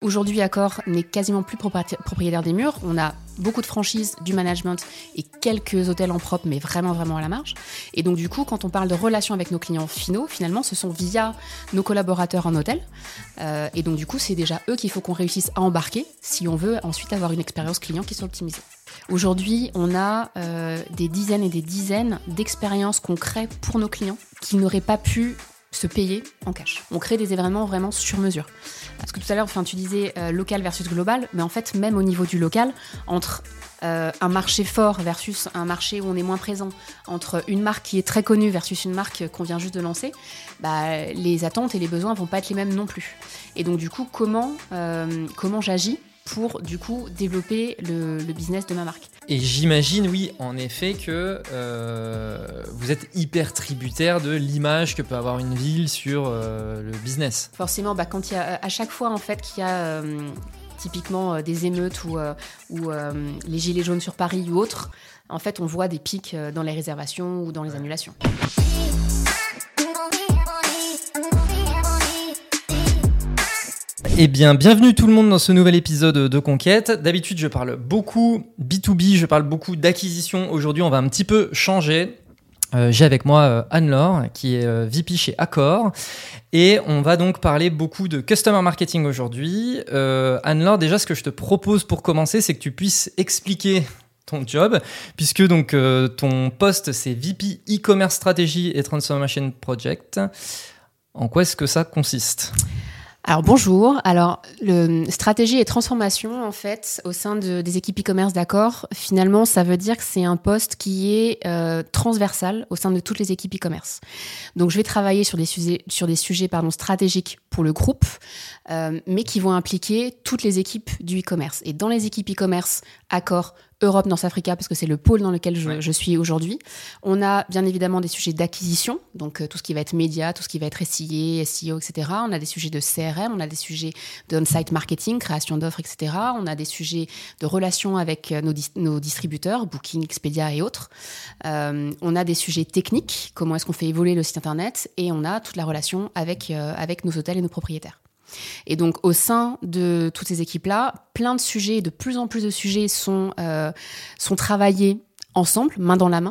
Aujourd'hui, Accor n'est quasiment plus propriétaire des murs. On a beaucoup de franchises, du management et quelques hôtels en propre, mais vraiment, vraiment à la marge. Et donc, du coup, quand on parle de relations avec nos clients finaux, finalement, ce sont via nos collaborateurs en hôtel. Et donc, du coup, c'est déjà eux qu'il faut qu'on réussisse à embarquer si on veut ensuite avoir une expérience client qui soit optimisée. Aujourd'hui, on a des dizaines et des dizaines d'expériences qu'on crée pour nos clients qui n'auraient pas pu se payer en cash. On crée des événements vraiment sur mesure. Parce que tout à l'heure, tu disais local versus global, mais en fait, même au niveau du local, entre un marché fort versus un marché où on est moins présent, entre une marque qui est très connue versus une marque qu'on vient juste de lancer, les attentes et les besoins vont pas être les mêmes non plus. Et donc, du coup, comment j'agis pour, du coup, développer le business de ma marque. Et j'imagine, oui, en effet, que vous êtes hyper tributaire de l'image que peut avoir une ville sur le business. Forcément, quand il y a, à chaque fois, en fait, qu'il y a typiquement des émeutes ou les gilets jaunes sur Paris ou autres, en fait, on voit des pics dans les réservations ou dans les annulations. Eh bien, bienvenue tout le monde dans ce nouvel épisode de Conquête. D'habitude, je parle beaucoup B2B, je parle beaucoup d'acquisition. Aujourd'hui, on va un petit peu changer. J'ai avec moi Anne-Laure, qui est VP chez Accor. Et on va donc parler beaucoup de Customer Marketing aujourd'hui. Anne-Laure, déjà, ce que je te propose pour commencer, c'est que tu puisses expliquer ton job, puisque donc ton poste, c'est VP E-Commerce Strategy et Transformation Project. En quoi est-ce que ça consiste ? Alors bonjour, le stratégie et transformation en fait au sein des équipes e-commerce d'Accor, finalement ça veut dire que c'est un poste qui est transversal au sein de toutes les équipes e-commerce. Donc je vais travailler sur des sujets stratégiques pour le groupe, mais qui vont impliquer toutes les équipes du e-commerce. Et dans les équipes e-commerce Accor, Europe, North Africa, parce que c'est le pôle dans lequel je suis aujourd'hui. On a bien évidemment des sujets d'acquisition, donc tout ce qui va être média, tout ce qui va être SIA, SEO, etc. On a des sujets de CRM, on a des sujets de on-site marketing, création d'offres, etc. On a des sujets de relations avec nos distributeurs, Booking, Expedia et autres. On a des sujets techniques, comment est-ce qu'on fait évoluer le site internet, et on a toute la relation avec nos hôtels et nos propriétaires. Et donc, au sein de toutes ces équipes-là, plein de sujets, de plus en plus de sujets sont travaillés ensemble, main dans la main.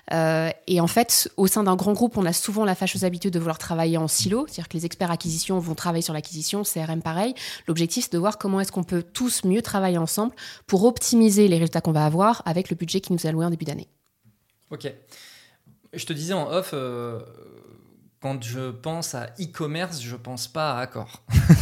Et en fait, au sein d'un grand groupe, on a souvent la fâcheuse habitude de vouloir travailler en silo, c'est-à-dire que les experts acquisition vont travailler sur l'acquisition, CRM pareil. L'objectif, c'est de voir comment est-ce qu'on peut tous mieux travailler ensemble pour optimiser les résultats qu'on va avoir avec le budget qui nous est alloué en début d'année. Ok. Je te disais en off... Quand je pense à e-commerce, je pense pas à Accor.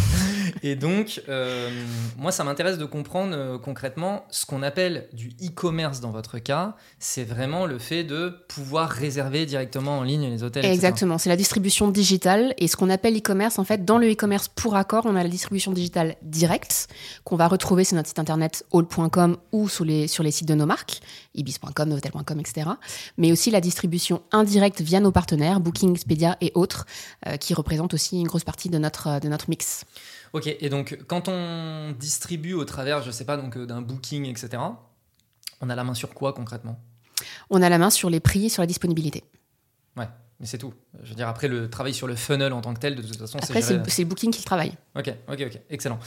Et donc, moi, ça m'intéresse de comprendre concrètement ce qu'on appelle du e-commerce dans votre cas. C'est vraiment le fait de pouvoir réserver directement en ligne les hôtels, Exactement, c'est la distribution digitale. Et ce qu'on appelle e-commerce, en fait, dans le e-commerce pour Accor, on a la distribution digitale directe qu'on va retrouver sur notre site internet all.com ou sur les sites de nos marques, ibis.com, novotel.com, etc. Mais aussi la distribution indirecte via nos partenaires, Booking, Expedia et autres, qui représentent aussi une grosse partie de notre mix. Ok, et donc quand on distribue au travers, je sais pas, donc d'un Booking, etc., on a la main sur quoi concrètement ? On a la main sur les prix et sur la disponibilité. Ouais, mais c'est tout. Je veux dire, après le travail sur le funnel en tant que tel, de toute façon, après, c'est Booking qui le travaille. Ok, excellent.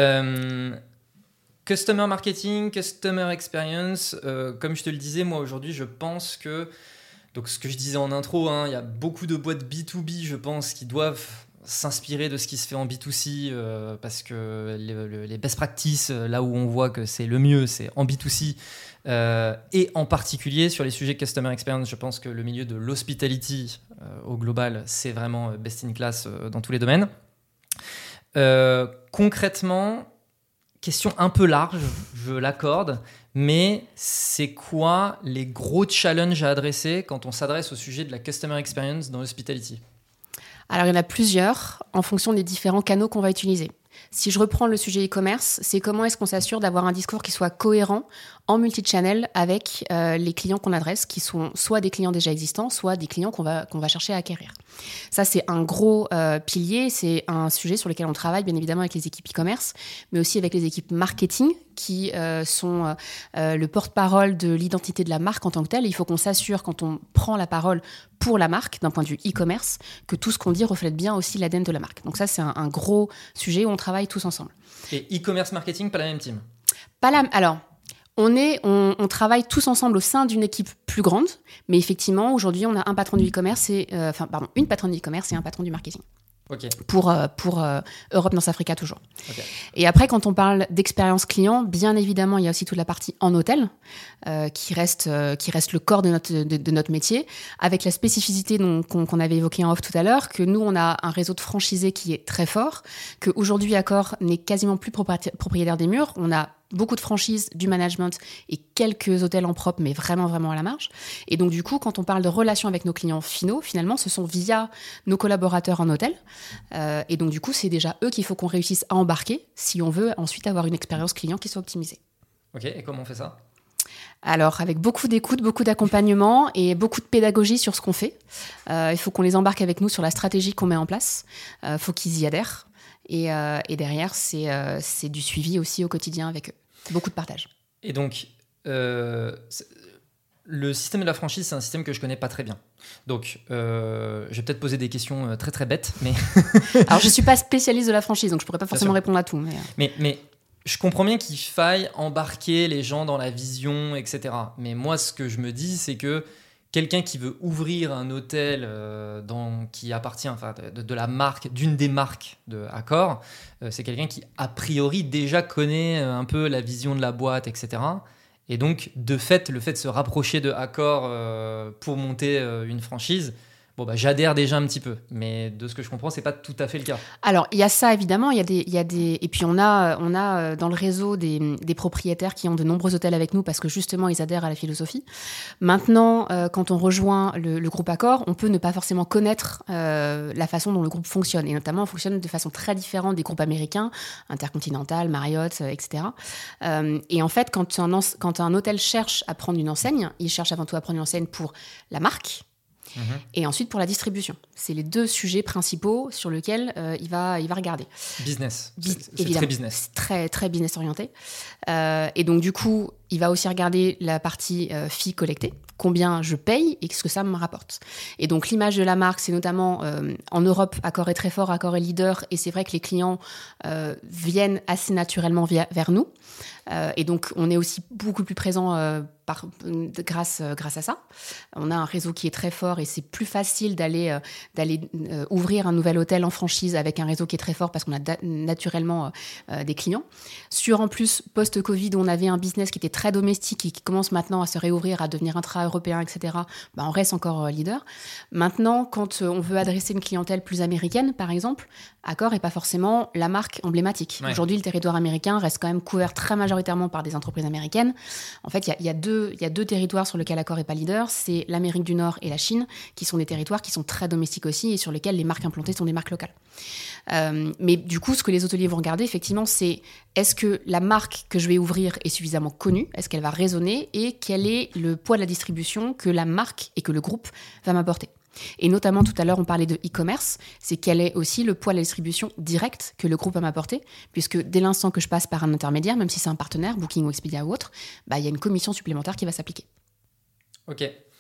Customer marketing, customer experience, comme je te le disais, moi aujourd'hui, je pense que, donc ce que je disais en intro, il y a beaucoup de boîtes B2B, je pense, qui doivent s'inspirer de ce qui se fait en B2C parce que les best practices, là où on voit que c'est le mieux, c'est en B2C et en particulier sur les sujets customer experience. Je pense que le milieu de l'hospitality au global, c'est vraiment best in class dans tous les domaines. Concrètement, question un peu large, je l'accorde, mais c'est quoi les gros challenges à adresser quand on s'adresse au sujet de la customer experience dans l'hospitality ? Alors, il y en a plusieurs en fonction des différents canaux qu'on va utiliser. Si je reprends le sujet e-commerce, c'est comment est-ce qu'on s'assure d'avoir un discours qui soit cohérent en multi-channel avec les clients qu'on adresse, qui sont soit des clients déjà existants, soit des clients qu'on va chercher à acquérir. Ça, c'est un gros pilier, c'est un sujet sur lequel on travaille bien évidemment avec les équipes e-commerce, mais aussi avec les équipes marketing qui sont le porte-parole de l'identité de la marque en tant que telle. Et il faut qu'on s'assure, quand on prend la parole pour la marque, d'un point de vue e-commerce, que tout ce qu'on dit reflète bien aussi l'ADN de la marque. Donc ça, c'est un gros sujet où on travaille tous ensemble. Et e-commerce marketing, pas la même team? Alors, on travaille tous ensemble au sein d'une équipe plus grande, mais effectivement, aujourd'hui, on a un patron du e-commerce une patronne du e-commerce et un patron du marketing. Okay. Pour Europe, North Africa toujours. Okay. Et après, quand on parle d'expérience client, bien évidemment, il y a aussi toute la partie en hôtel qui reste le corps de notre métier, avec la spécificité qu'on avait évoquée en off tout à l'heure, que nous, on a un réseau de franchisés qui est très fort, qu'aujourd'hui, Accor n'est quasiment plus propriétaire des murs. On a beaucoup de franchises, du management et quelques hôtels en propre, mais vraiment, vraiment à la marge. Et donc, du coup, quand on parle de relations avec nos clients finaux, finalement, ce sont via nos collaborateurs en hôtel. Et donc, du coup, c'est déjà eux qu'il faut qu'on réussisse à embarquer si on veut ensuite avoir une expérience client qui soit optimisée. Ok, et comment on fait ça ? Alors, avec beaucoup d'écoute, beaucoup d'accompagnement et beaucoup de pédagogie sur ce qu'on fait. Il faut qu'on les embarque avec nous sur la stratégie qu'on met en place. Il faut qu'ils y adhèrent. Et derrière, c'est du suivi aussi au quotidien avec eux. Beaucoup de partage. Et donc, le système de la franchise, c'est un système que je connais pas très bien. Donc, je vais peut-être poser des questions très très bêtes, mais... Alors, je suis pas spécialiste de la franchise, donc je pourrais pas forcément répondre à tout. Mais je comprends bien qu'il faille embarquer les gens dans la vision, etc. Mais moi, ce que je me dis, c'est que quelqu'un qui veut ouvrir un hôtel qui appartient de la marque, d'une des marques de Accor, c'est quelqu'un qui, a priori, déjà connaît un peu la vision de la boîte, etc. Et donc, de fait, le fait de se rapprocher de Accor pour monter une franchise, j'adhère déjà un petit peu. Mais de ce que je comprends, c'est pas tout à fait le cas. Alors, il y a ça, évidemment. Il y a des... Et puis, on a dans le réseau des propriétaires qui ont de nombreux hôtels avec nous parce que, justement, ils adhèrent à la philosophie. Maintenant, quand on rejoint le groupe Accor, on peut ne pas forcément connaître la façon dont le groupe fonctionne. Et notamment, on fonctionne de façon très différente des groupes américains, Intercontinental, Marriott, etc. Et en fait, quand un hôtel cherche à prendre une enseigne, il cherche avant tout à prendre une enseigne pour la marque, et ensuite pour la distribution. C'est les deux sujets principaux sur lesquels il va regarder. Business. C'est évidemment, très business. Très, très business orienté. Et donc, du coup, il va aussi regarder la partie fee collectée. Combien je paye et ce que ça me rapporte. Et donc, l'image de la marque, c'est notamment en Europe, Accor est très fort, Accor est leader. Et c'est vrai que les clients viennent assez naturellement vers nous. Et donc, on est aussi beaucoup plus présent grâce à ça. On a un réseau qui est très fort et c'est plus facile d'aller ouvrir un nouvel hôtel en franchise avec un réseau qui est très fort parce qu'on a naturellement des clients. En plus, post-Covid, on avait un business qui était très domestique et qui commence maintenant à se réouvrir, à devenir intra-européen, etc. On reste encore leader. Maintenant, quand on veut adresser une clientèle plus américaine, par exemple, Accor n'est pas forcément la marque emblématique. Ouais. Aujourd'hui, le territoire américain reste quand même couvert très majoritairement par des entreprises américaines. En fait, il y a deux territoires sur lesquels Accor n'est pas leader. C'est l'Amérique du Nord et la Chine, qui sont des territoires qui sont très domestiques aussi et sur lesquels les marques implantées sont des marques locales. Mais du coup, ce que les hôteliers vont regarder, effectivement, c'est est-ce que la marque que je vais ouvrir est suffisamment connue ? Est-ce qu'elle va résonner ? Et quel est le poids de la distribution que la marque et que le groupe va m'apporter ? Et notamment, tout à l'heure, on parlait de e-commerce, c'est quel est aussi le poids de la distribution directe que le groupe va m'apporter, puisque dès l'instant que je passe par un intermédiaire, même si c'est un partenaire, Booking ou Expedia ou autre, il y a une commission supplémentaire qui va s'appliquer. Ok.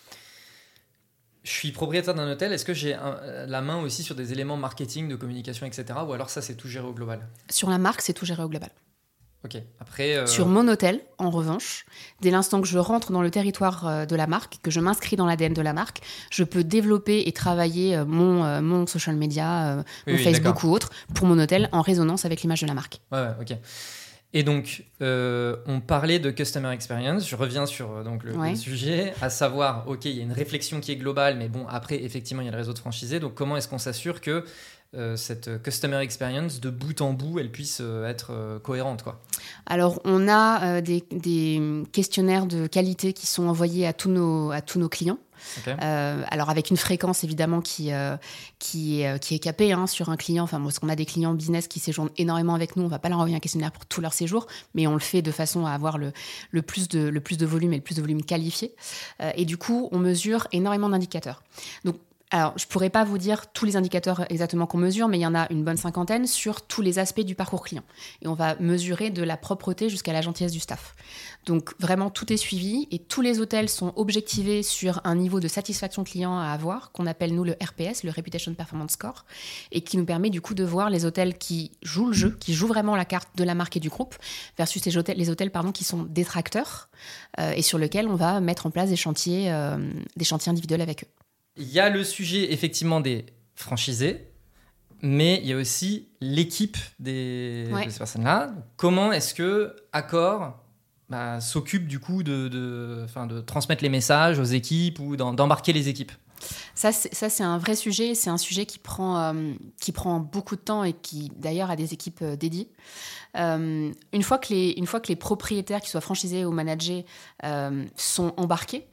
Je suis propriétaire d'un hôtel, est-ce que j'ai la main aussi sur des éléments marketing, de communication, etc. Ou alors ça, c'est tout géré au global ? Sur la marque, c'est tout géré au global. Ok. Après, Sur mon hôtel, en revanche, dès l'instant que je rentre dans le territoire de la marque, que je m'inscris dans l'ADN de la marque, je peux développer et travailler mon social media, mon Facebook ou autre, pour mon hôtel, en résonance avec l'image de la marque. Ouais, ok. Et donc, on parlait de Customer Experience. Je reviens sur le sujet, à savoir, ok, il y a une réflexion qui est globale, mais bon, après, effectivement, il y a le réseau de franchisés. Donc, comment est-ce qu'on s'assure que cette Customer Experience, de bout en bout, elle puisse être cohérente, quoi ? Alors, on a des questionnaires de qualité qui sont envoyés à tous nos clients. Okay. Alors avec une fréquence évidemment qui est capée sur un client. Enfin, parce qu'on a des clients business qui séjournent énormément avec nous, on va pas leur envoyer un questionnaire pour tout leur séjour, mais on le fait de façon à avoir le plus de volume et le plus de volume qualifié. Et du coup, on mesure énormément d'indicateurs. Donc Alors, je ne pourrais pas vous dire tous les indicateurs exactement qu'on mesure, mais il y en a une bonne 50aine sur tous les aspects du parcours client. Et on va mesurer de la propreté jusqu'à la gentillesse du staff. Donc, vraiment, tout est suivi et tous les hôtels sont objectivés sur un niveau de satisfaction client à avoir, qu'on appelle, nous, le RPS, le Reputation Performance Score, et qui nous permet, du coup, de voir les hôtels qui jouent le jeu, qui jouent vraiment la carte de la marque et du groupe, versus les hôtels qui sont détracteurs et sur lesquels on va mettre en place des chantiers individuels avec eux. Il y a le sujet effectivement des franchisés, mais il y a aussi l'équipe de ces personnes-là. Comment est-ce que Accor s'occupe du coup de transmettre les messages aux équipes ou d'embarquer les équipes? Ça, c'est un vrai sujet. C'est un sujet qui prend beaucoup de temps et qui, d'ailleurs, a des équipes dédiées. Une fois que les propriétaires, qu'ils soient franchisés ou managés, sont embarqués,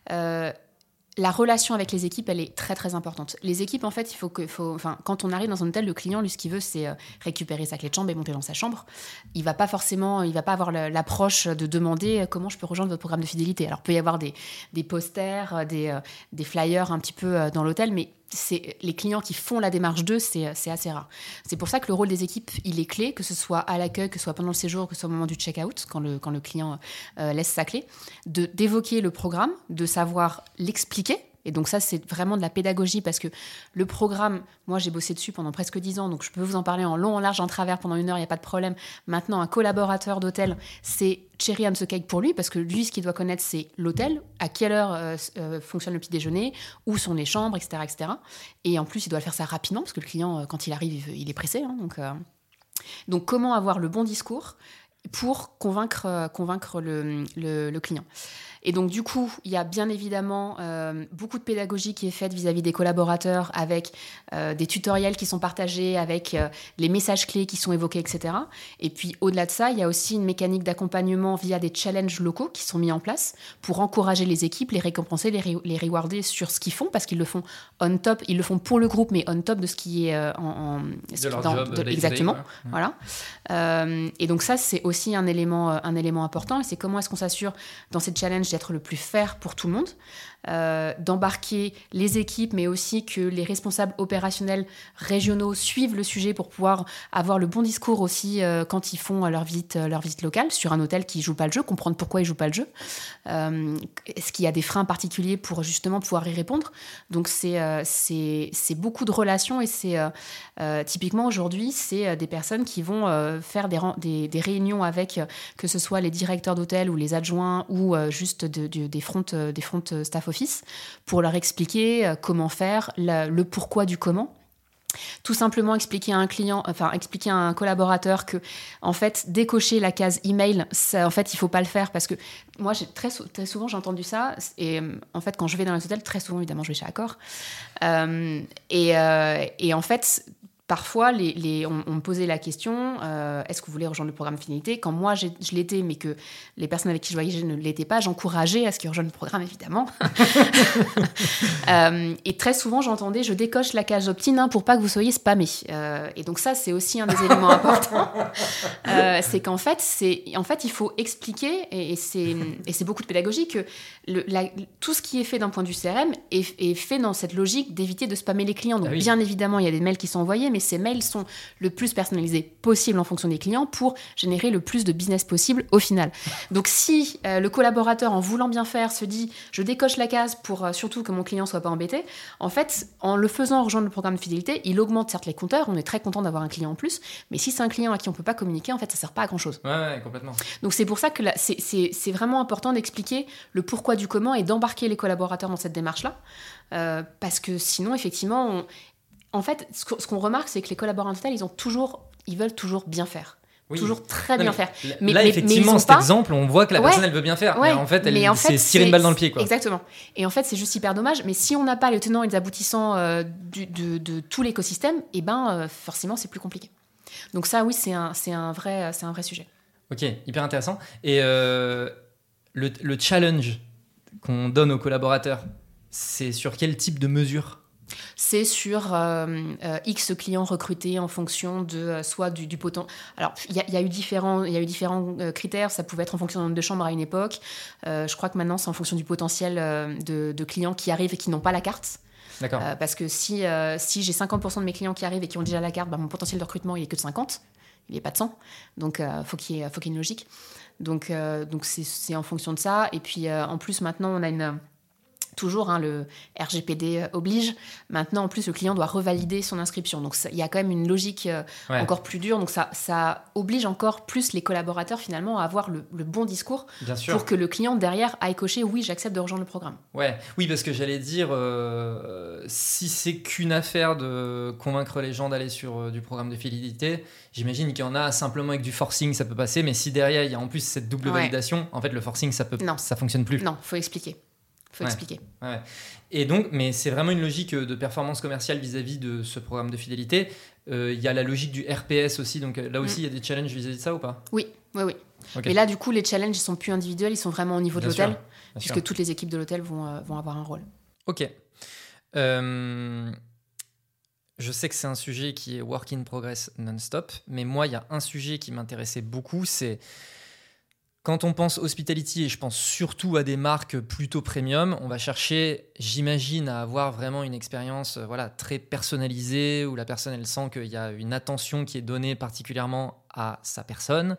la relation avec les équipes, elle est très très importante. Les équipes, en fait, quand on arrive dans un hôtel, le client, lui, ce qu'il veut, c'est récupérer sa clé de chambre et monter dans sa chambre. Il va pas avoir l'approche de demander comment je peux rejoindre votre programme de fidélité. Alors, il peut y avoir des posters, des flyers un petit peu dans l'hôtel, mais c'est les clients qui font la démarche d'eux, c'est assez rare. C'est pour ça que le rôle des équipes, il est clé, que ce soit à l'accueil, que ce soit pendant le séjour, que ce soit au moment du check-out, quand le client laisse sa clé, d'évoquer le programme, de savoir l'expliquer. Et donc ça, c'est vraiment de la pédagogie parce que le programme, moi j'ai bossé dessus pendant presque 10 ans, donc je peux vous en parler en long, en large, en travers pendant 1 heure, il n'y a pas de problème. Maintenant, un collaborateur d'hôtel, c'est cherry on the cake pour lui parce que lui, ce qu'il doit connaître, c'est l'hôtel, à quelle heure fonctionne le petit déjeuner, où sont les chambres, etc., etc. Et en plus, il doit faire ça rapidement parce que le client, quand il arrive, il est pressé. Donc comment avoir le bon discours pour convaincre le client. Et donc, du coup, il y a bien évidemment beaucoup de pédagogie qui est faite vis-à-vis des collaborateurs avec des tutoriels qui sont partagés, avec les messages clés qui sont évoqués, etc. Et puis, au-delà de ça, il y a aussi une mécanique d'accompagnement via des challenges locaux qui sont mis en place pour encourager les équipes, les récompenser, les rewarder sur ce qu'ils font, parce qu'ils le font on top, ils le font pour le groupe, mais on top de ce qui est de leur job. Exactement. Voilà. Et donc ça, c'est aussi un élément important. Et c'est comment est-ce qu'on s'assure dans ces challenges d'être le plus fair pour tout le monde, d'embarquer les équipes, mais aussi que les responsables opérationnels régionaux suivent le sujet pour pouvoir avoir le bon discours aussi quand ils font leur visite locale sur un hôtel qui ne joue pas le jeu, comprendre pourquoi ils ne jouent pas le jeu. Est-ce qu'il y a des freins particuliers pour justement pouvoir y répondre? Donc c'est beaucoup de relations et c'est typiquement aujourd'hui, c'est des personnes qui vont faire des réunions avec que ce soit les directeurs d'hôtel ou les adjoints ou juste des front staff office pour leur expliquer comment faire, le pourquoi du comment. Tout simplement expliquer à un collaborateur que, en fait, décocher la case email, ça, en fait, il faut pas le faire parce que moi, très souvent, j'ai entendu ça. Et en fait, quand je vais dans les hôtels, très souvent, évidemment, je vais chez Accor. Et en fait, parfois, on me posait la question est-ce que vous voulez rejoindre le programme Fidélité? Quand moi, je l'étais, mais que les personnes avec qui je voyageais ne l'étaient pas, j'encourageais à ce qu'ils rejoignent le programme, évidemment. Et très souvent, j'entendais je décoche la case opt-in pour pas que vous soyez spammé. Et donc, ça, c'est aussi un des éléments importants. C'est qu'en fait, il faut expliquer, et c'est beaucoup de pédagogie, que tout ce qui est fait d'un point de vue CRM est fait dans cette logique d'éviter de spammer les clients. Donc, bien évidemment, il y a des mails qui sont envoyés, mais ces mails sont le plus personnalisés possible en fonction des clients pour générer le plus de business possible au final. Donc si le collaborateur, en voulant bien faire, se dit je décoche la case pour surtout que mon client soit pas embêté, en fait, en le faisant rejoindre le programme de fidélité, il augmente certes les compteurs, on est très content d'avoir un client en plus, mais si c'est un client à qui on peut pas communiquer, en fait, ça sert pas à grand chose. Ouais, complètement. Donc c'est pour ça que c'est vraiment important d'expliquer le pourquoi du comment et d'embarquer les collaborateurs dans cette démarche-là, parce que sinon, effectivement, en fait, ce qu'on remarque, c'est que les collaborateurs, ils veulent toujours bien faire. Oui. Toujours très bien faire. Là, effectivement, cet exemple, on voit que la personne, elle veut bien faire. Mais en fait, c'est tirer une balle dans le pied, quoi. Exactement. Et en fait, c'est juste hyper dommage. Mais si on n'a pas les tenants et les aboutissants de tout l'écosystème, forcément, c'est plus compliqué. Donc ça, oui, c'est un vrai sujet. Ok, hyper intéressant. Et le challenge qu'on donne aux collaborateurs, c'est sur quel type de mesure ? C'est sur X clients recrutés en fonction de soit du potentiel. Alors, il y a eu différents critères. Ça pouvait être en fonction du nombre de chambres à une époque. Je crois que maintenant, c'est en fonction du potentiel de clients qui arrivent et qui n'ont pas la carte. D'accord. Parce que si j'ai 50% de mes clients qui arrivent et qui ont déjà la carte, mon potentiel de recrutement, il est que de 50. Il n'est pas de 100. Donc, faut qu'il y ait une logique. Donc c'est en fonction de ça. Et puis, en plus, maintenant, on a toujours, le RGPD oblige. Maintenant, en plus, le client doit revalider son inscription. Donc, il y a quand même une logique encore plus dure. Donc, ça oblige encore plus les collaborateurs, finalement, à avoir le bon discours pour que le client, derrière, aille cocher « Oui, j'accepte de rejoindre le programme ». Oui, parce que j'allais dire, si c'est qu'une affaire de convaincre les gens d'aller sur du programme de fidélité, j'imagine qu'il y en a simplement avec du forcing, ça peut passer. Mais si derrière, il y a en plus cette double validation, en fait, le forcing, ça fonctionne plus. Non, il faut expliquer. Expliquer. Ouais. Et donc, mais c'est vraiment une logique de performance commerciale vis-à-vis de ce programme de fidélité. Il y a la logique du RPS aussi, donc là aussi, il y a des challenges vis-à-vis de ça ou pas ? Oui. Okay. Mais là, du coup, les challenges, ils sont plus individuels, ils sont vraiment au niveau de l'hôtel, puisque sûr. toutes les équipes de l'hôtel vont avoir un rôle. Ok. Je sais que c'est un sujet qui est work in progress non-stop, mais moi, il y a un sujet qui m'intéressait beaucoup, c'est quand on pense hospitality, et je pense surtout à des marques plutôt premium, on va chercher, j'imagine, à avoir vraiment une expérience très personnalisée, où la personne, elle sent qu'il y a une attention qui est donnée particulièrement à sa personne.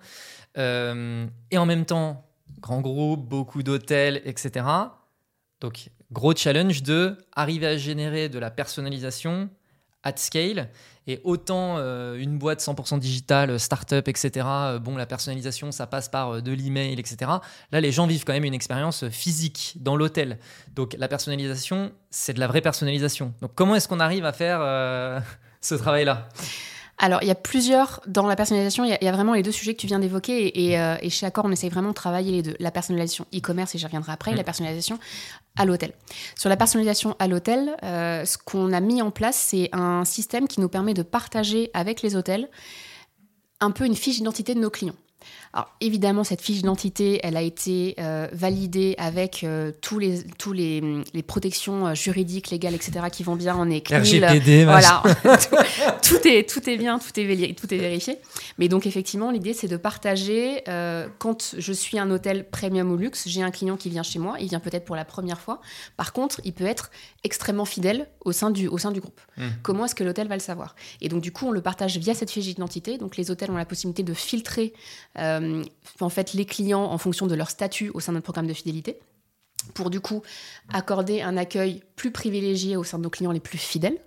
Et en même temps, grand groupe, beaucoup d'hôtels, etc. Donc, gros challenge de arriver à générer de la personnalisation at scale. Et autant une boîte 100% digitale, start-up, etc., la personnalisation, ça passe par de l'email, etc. Là, les gens vivent quand même une expérience physique dans l'hôtel. Donc, la personnalisation, c'est de la vraie personnalisation. Donc, comment est-ce qu'on arrive à faire ce travail-là ? Alors, il y a plusieurs, dans la personnalisation, il y a vraiment les deux sujets que tu viens d'évoquer et chez Accor, on essaye vraiment de travailler les deux. La personnalisation e-commerce, et j'y reviendrai après, et la personnalisation à l'hôtel. Sur la personnalisation à l'hôtel, ce qu'on a mis en place, c'est un système qui nous permet de partager avec les hôtels un peu une fiche d'identité de nos clients. Alors évidemment, cette fiche d'identité, elle a été validée avec tous les protections juridiques, légales, etc. qui vont bien. On est CNIL, RGPD, voilà, tout est bien, tout est vérifié. Mais donc effectivement, l'idée c'est de partager. Quand je suis un hôtel premium ou luxe, j'ai un client qui vient chez moi, il vient peut-être pour la première fois. Par contre, il peut être extrêmement fidèle au sein du groupe. Comment est-ce que l'hôtel va le savoir ? Et donc du coup, on le partage via cette fiche d'identité. Donc les hôtels ont la possibilité de filtrer en fait les clients en fonction de leur statut au sein de notre programme de fidélité pour du coup accorder un accueil plus privilégié au sein de nos clients les plus fidèles.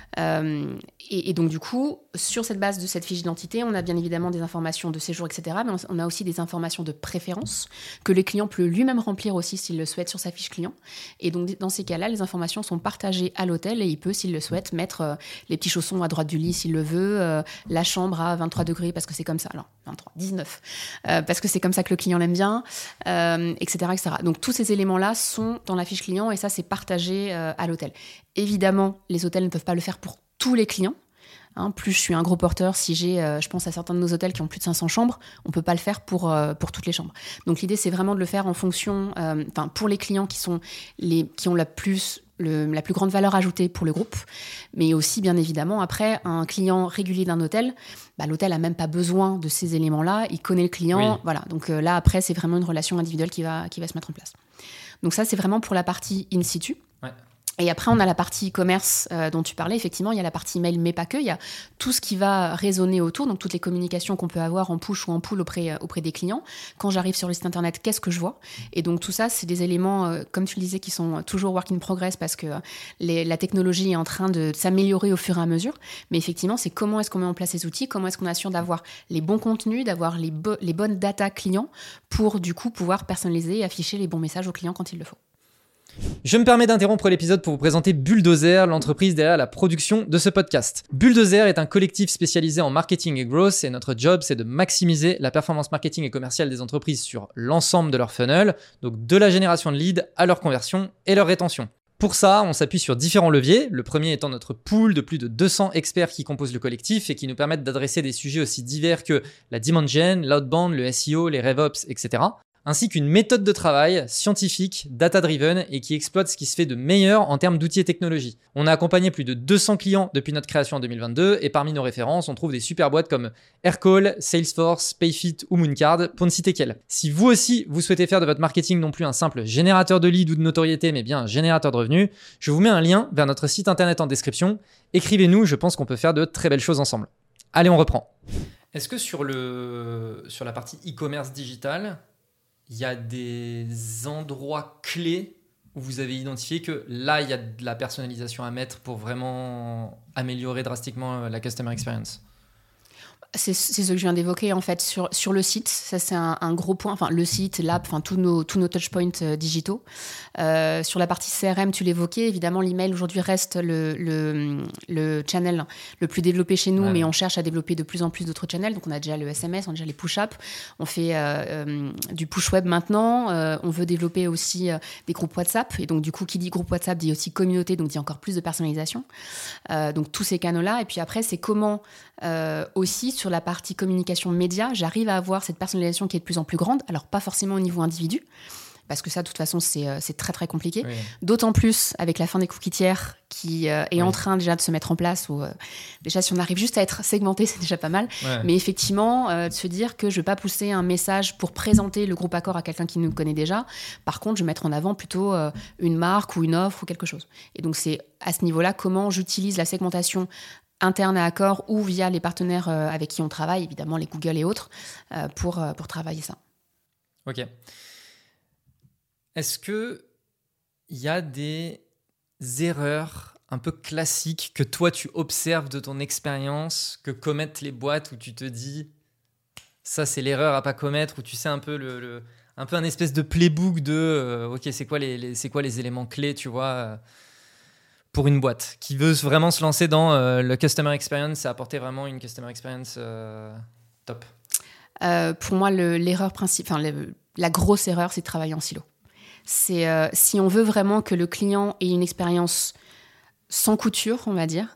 Et donc du coup, sur cette base de cette fiche d'identité, on a bien évidemment des informations de séjour, etc. Mais on a aussi des informations de préférence que les clients peuvent lui-même remplir aussi s'il le souhaite sur sa fiche client. Et donc dans ces cas-là, les informations sont partagées à l'hôtel et il peut, s'il le souhaite, mettre les petits chaussons à droite du lit s'il le veut, la chambre à 23 degrés parce que c'est comme ça. Alors 19, parce que c'est comme ça que le client l'aime bien, etc., etc. Donc tous ces éléments-là sont dans la fiche client et ça, c'est partagé à l'hôtel. Évidemment, les hôtels ne peuvent pas le faire pour tous les clients. Plus je suis un gros porteur, si j'ai, je pense à certains de nos hôtels qui ont plus de 500 chambres, on ne peut pas le faire pour toutes les chambres. Donc l'idée, c'est vraiment de le faire en fonction, pour les clients qui ont la plus grande valeur ajoutée pour le groupe, mais aussi bien évidemment après un client régulier d'un hôtel, l'hôtel a même pas besoin de ces éléments-là, il connaît le client, oui. Voilà. Donc là après c'est vraiment une relation individuelle qui va se mettre en place. Donc ça c'est vraiment pour la partie in situ. Ouais. Et après, on a la partie e-commerce dont tu parlais. Effectivement, il y a la partie email, mais pas que. Il y a tout ce qui va résonner autour, donc toutes les communications qu'on peut avoir en push ou en pull auprès des clients. Quand j'arrive sur le site internet, qu'est-ce que je vois ? Et donc tout ça, c'est des éléments, comme tu le disais, qui sont toujours work in progress parce que la technologie est en train de s'améliorer au fur et à mesure. Mais effectivement, c'est comment est-ce qu'on met en place ces outils, comment est-ce qu'on assure d'avoir les bons contenus, d'avoir les bonnes data clients pour du coup pouvoir personnaliser et afficher les bons messages aux clients quand il le faut. Je me permets d'interrompre l'épisode pour vous présenter Bulldozer, l'entreprise derrière la production de ce podcast. Bulldozer est un collectif spécialisé en marketing et growth et notre job, c'est de maximiser la performance marketing et commerciale des entreprises sur l'ensemble de leur funnel, donc de la génération de leads à leur conversion et leur rétention. Pour ça, on s'appuie sur différents leviers, le premier étant notre pool de plus de 200 experts qui composent le collectif et qui nous permettent d'adresser des sujets aussi divers que la demand gen, l'outbound, le SEO, les RevOps, etc. ainsi qu'une méthode de travail scientifique, data-driven et qui exploite ce qui se fait de meilleur en termes d'outils et technologies. On a accompagné plus de 200 clients depuis notre création en 2022 et parmi nos références, on trouve des super boîtes comme Aircall, Salesforce, Payfit ou Mooncard, pour ne citer qu'elles. Si vous aussi, vous souhaitez faire de votre marketing non plus un simple générateur de leads ou de notoriété, mais bien un générateur de revenus, je vous mets un lien vers notre site internet en description. Écrivez-nous, je pense qu'on peut faire de très belles choses ensemble. Allez, on reprend. Est-ce que sur la partie e-commerce digital, il y a des endroits clés où vous avez identifié que là, il y a de la personnalisation à mettre pour vraiment améliorer drastiquement la customer experience? C'est ce que je viens d'évoquer en fait sur le site. Ça c'est un gros point. Enfin le site, l'app, enfin tous nos touchpoints digitaux. Sur la partie CRM, tu l'évoquais. Évidemment, l'email aujourd'hui reste le channel le plus développé chez nous, mais on cherche à développer de plus en plus d'autres channels. Donc on a déjà le SMS, on a déjà les push-up, on fait du push web maintenant. On veut développer aussi des groupes WhatsApp. Et donc du coup, qui dit groupe WhatsApp dit aussi communauté, donc dit encore plus de personnalisation. Donc tous ces canaux-là. Et puis après, c'est comment aussi sur la partie communication média, j'arrive à avoir cette personnalisation qui est de plus en plus grande. Alors pas forcément au niveau individu, parce que ça, de toute façon, c'est très, très compliqué. Oui. D'autant plus avec la fin des cookies tiers qui est en train déjà de se mettre en place. Où, déjà, si on arrive juste à être segmenté, c'est déjà pas mal. Ouais. Mais effectivement, de se dire que je ne vais pas pousser un message pour présenter le groupe Accor à quelqu'un qui nous connaît déjà. Par contre, je vais mettre en avant plutôt une marque ou une offre ou quelque chose. Et donc, c'est à ce niveau-là comment j'utilise la segmentation interne à Accor ou via les partenaires avec qui on travaille, évidemment les Google et autres, pour travailler ça. Ok. Est-ce qu'il y a des erreurs un peu classiques que toi tu observes de ton expérience, que commettent les boîtes où tu te dis ça c'est l'erreur à pas commettre, où tu sais un peu un peu un espèce de playbook de ok c'est quoi les éléments clés tu vois pour une boîte qui veut vraiment se lancer dans le customer experience et apporter vraiment une customer experience top? Pour moi, l'erreur principale, la grosse erreur, c'est de travailler en silo. C'est si on veut vraiment que le client ait une expérience sans couture, on va dire.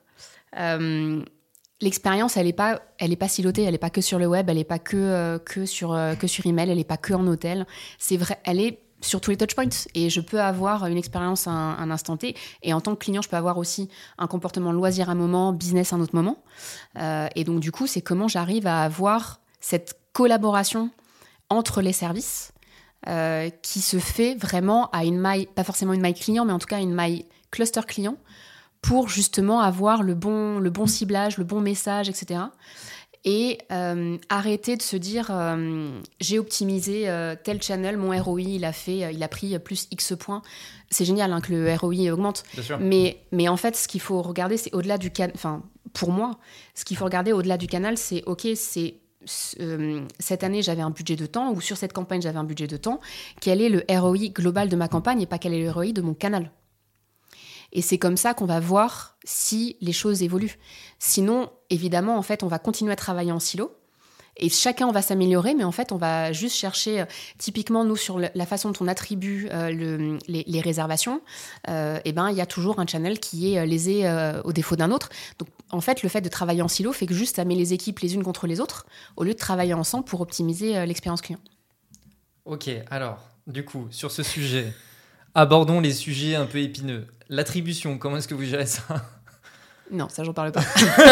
L'expérience, elle est pas silotée, elle est pas que sur le web, elle est pas que sur email, elle est pas que en hôtel. C'est vrai, elle est sur tous les touchpoints. Et je peux avoir une expérience à un instant T. Et en tant que client, je peux avoir aussi un comportement loisir à un moment, business à un autre moment. Et donc, du coup, c'est comment j'arrive à avoir cette collaboration entre les services qui se fait vraiment à une maille, pas forcément une maille client, mais en tout cas une maille cluster client pour justement avoir le bon ciblage, le bon message, etc. Et arrêter de se dire j'ai optimisé tel channel, mon ROI il a pris plus X points. C'est génial que le ROI augmente. Mais en fait, ce qu'il faut regarder, c'est au-delà du canal. Enfin, pour moi, ce qu'il faut regarder au-delà du canal, c'est ok, c'est cette année j'avais un budget de temps, ou sur cette campagne j'avais un budget de temps. Quel est le ROI global de ma campagne et pas quel est le ROI de mon canal? Et c'est comme ça qu'on va voir si les choses évoluent. Sinon, évidemment, en fait, on va continuer à travailler en silo et chacun on va s'améliorer, mais en fait, on va juste chercher, typiquement, nous, sur la façon dont on attribue les réservations, il y a toujours un channel qui est lésé au défaut d'un autre. Donc, en fait, le fait de travailler en silo fait que juste ça met les équipes les unes contre les autres au lieu de travailler ensemble pour optimiser l'expérience client. Ok, alors, du coup, sur ce sujet... Abordons les sujets un peu épineux. L'attribution, comment est-ce que vous gérez ça? Non, ça, j'en parle pas.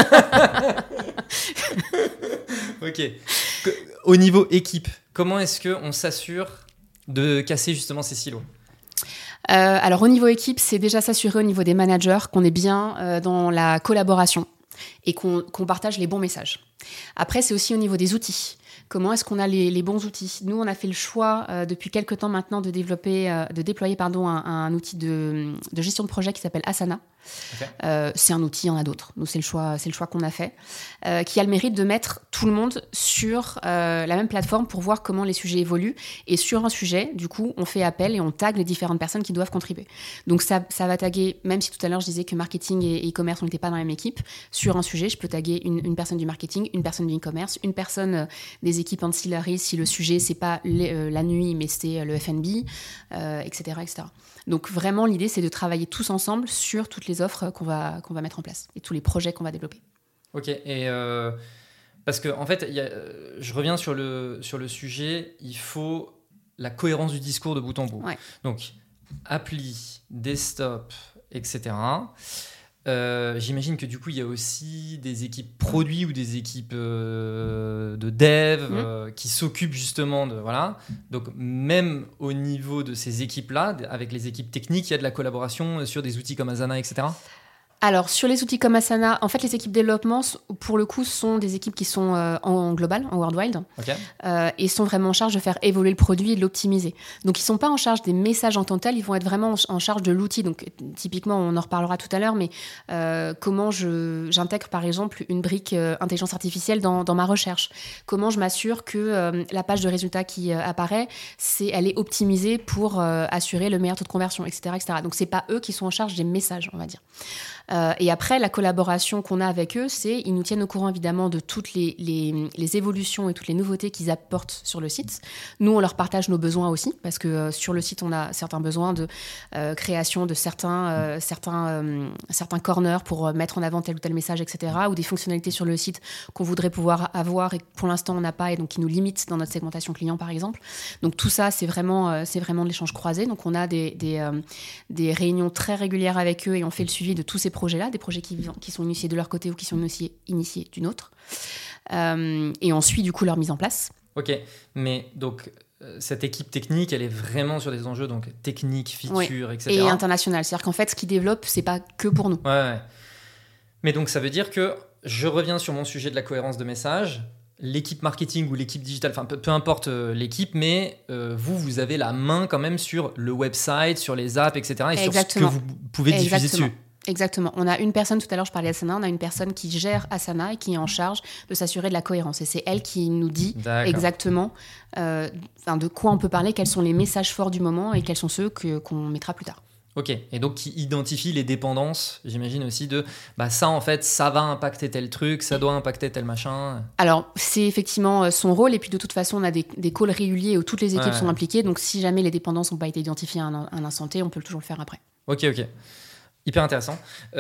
Ok. Au niveau équipe, comment est-ce qu'on s'assure de casser justement ces silos? Alors, au niveau équipe, c'est déjà s'assurer au niveau des managers qu'on est bien dans la collaboration et qu'on partage les bons messages. Après, c'est aussi au niveau des outils. Comment est-ce qu'on a les bons outils? Nous, on a fait le choix depuis quelques temps maintenant de déployer un outil de gestion de projet qui s'appelle Asana. Okay. C'est un outil, il y en a d'autres. Nous, c'est le choix qu'on a fait, qui a le mérite de mettre tout le monde sur la même plateforme pour voir comment les sujets évoluent. Et sur un sujet, du coup, on fait appel et on tag les différentes personnes qui doivent contribuer. Donc, ça va taguer, même si tout à l'heure, je disais que marketing et e-commerce, on n'était pas dans la même équipe, sur un sujet, je peux taguer une personne du marketing, une personne du e-commerce, une personne des équipes ancillaries si le sujet, c'est pas la nuit, mais c'est le F&B, etc., etc. Donc vraiment, l'idée, c'est de travailler tous ensemble sur toutes les offres qu'on va mettre en place et tous les projets qu'on va développer. Ok, et parce que en fait, je reviens sur le sujet, il faut la cohérence du discours de bout en bout. Ouais. Donc, appli, desktop, etc. J'imagine que du coup, il y a aussi des équipes produits ou des équipes de dev qui s'occupent justement de... Voilà. Donc, même au niveau de ces équipes-là, avec les équipes techniques, il y a de la collaboration sur des outils comme Asana, etc. Alors, sur les outils comme Asana, en fait, les équipes développement, pour le coup, sont des équipes qui sont en global, en worldwide, Okay. Et sont vraiment en charge de faire évoluer le produit et de l'optimiser. Donc, ils ne sont pas en charge des messages en tant que tels, ils vont être vraiment en charge de l'outil. Donc, typiquement, on en reparlera tout à l'heure, mais comment j'intègre, par exemple, une brique intelligence artificielle dans ma recherche. Comment je m'assure que la page de résultats qui apparaît, elle est optimisée pour assurer le meilleur taux de conversion, etc., etc. Donc, ce n'est pas eux qui sont en charge des messages, on va dire. Et après, la collaboration qu'on a avec eux, c'est ils nous tiennent au courant évidemment de toutes les évolutions et toutes les nouveautés qu'ils apportent sur le site. Nous, on leur partage nos besoins aussi, parce que sur le site, on a certains besoins de création de certains corners pour mettre en avant tel ou tel message, etc. Ou des fonctionnalités sur le site qu'on voudrait pouvoir avoir et que pour l'instant, on n'a pas et donc qui nous limitent dans notre segmentation client, par exemple. Donc tout ça, c'est vraiment de l'échange croisé. Donc on a des réunions très régulières avec eux et on fait le suivi de tous ces projets-là, des projets qui sont initiés de leur côté ou qui sont initiés d'une autre. Et on suit du coup leur mise en place. Ok, mais donc cette équipe technique, elle est vraiment sur des enjeux donc techniques, features, etc. Et international, c'est-à-dire qu'en fait, ce qu'ils développent, c'est pas que pour nous. Ouais. Mais donc ça veut dire que je reviens sur mon sujet de la cohérence de message. L'équipe marketing ou l'équipe digitale, enfin peu importe l'équipe, mais vous avez la main quand même sur le website, sur les apps, etc. Et Exactement. sur ce que vous pouvez diffuser dessus. Exactement. On a une personne, tout à l'heure je parlais d'Asana, on a une personne qui gère Asana et qui est en charge de s'assurer de la cohérence. Et c'est elle qui nous dit exactement de quoi on peut parler, quels sont les messages forts du moment et quels sont ceux qu'on mettra plus tard. Ok, et donc qui identifie les dépendances, j'imagine aussi de ça en fait, ça va impacter tel truc, ça doit impacter tel machin. Alors, c'est effectivement son rôle, et puis de toute façon, on a des calls réguliers où toutes les équipes sont impliquées, donc si jamais les dépendances n'ont pas été identifiées à un instant T, on peut toujours le faire après. Ok. Hyper intéressant.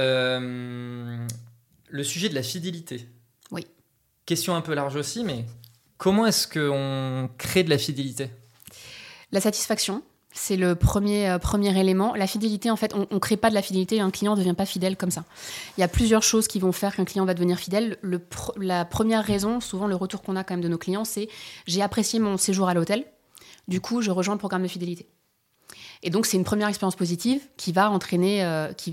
Le sujet de la fidélité. Oui. Question un peu large aussi, mais comment est-ce qu'on crée de la fidélité ? La satisfaction. C'est le premier élément. La fidélité, en fait, on ne crée pas de la fidélité, un client ne devient pas fidèle comme ça. Il y a plusieurs choses qui vont faire qu'un client va devenir fidèle. La première raison, souvent le retour qu'on a quand même de nos clients, c'est « j'ai apprécié mon séjour à l'hôtel, du coup je rejoins le programme de fidélité ». Et donc c'est une première expérience positive qui va entraîner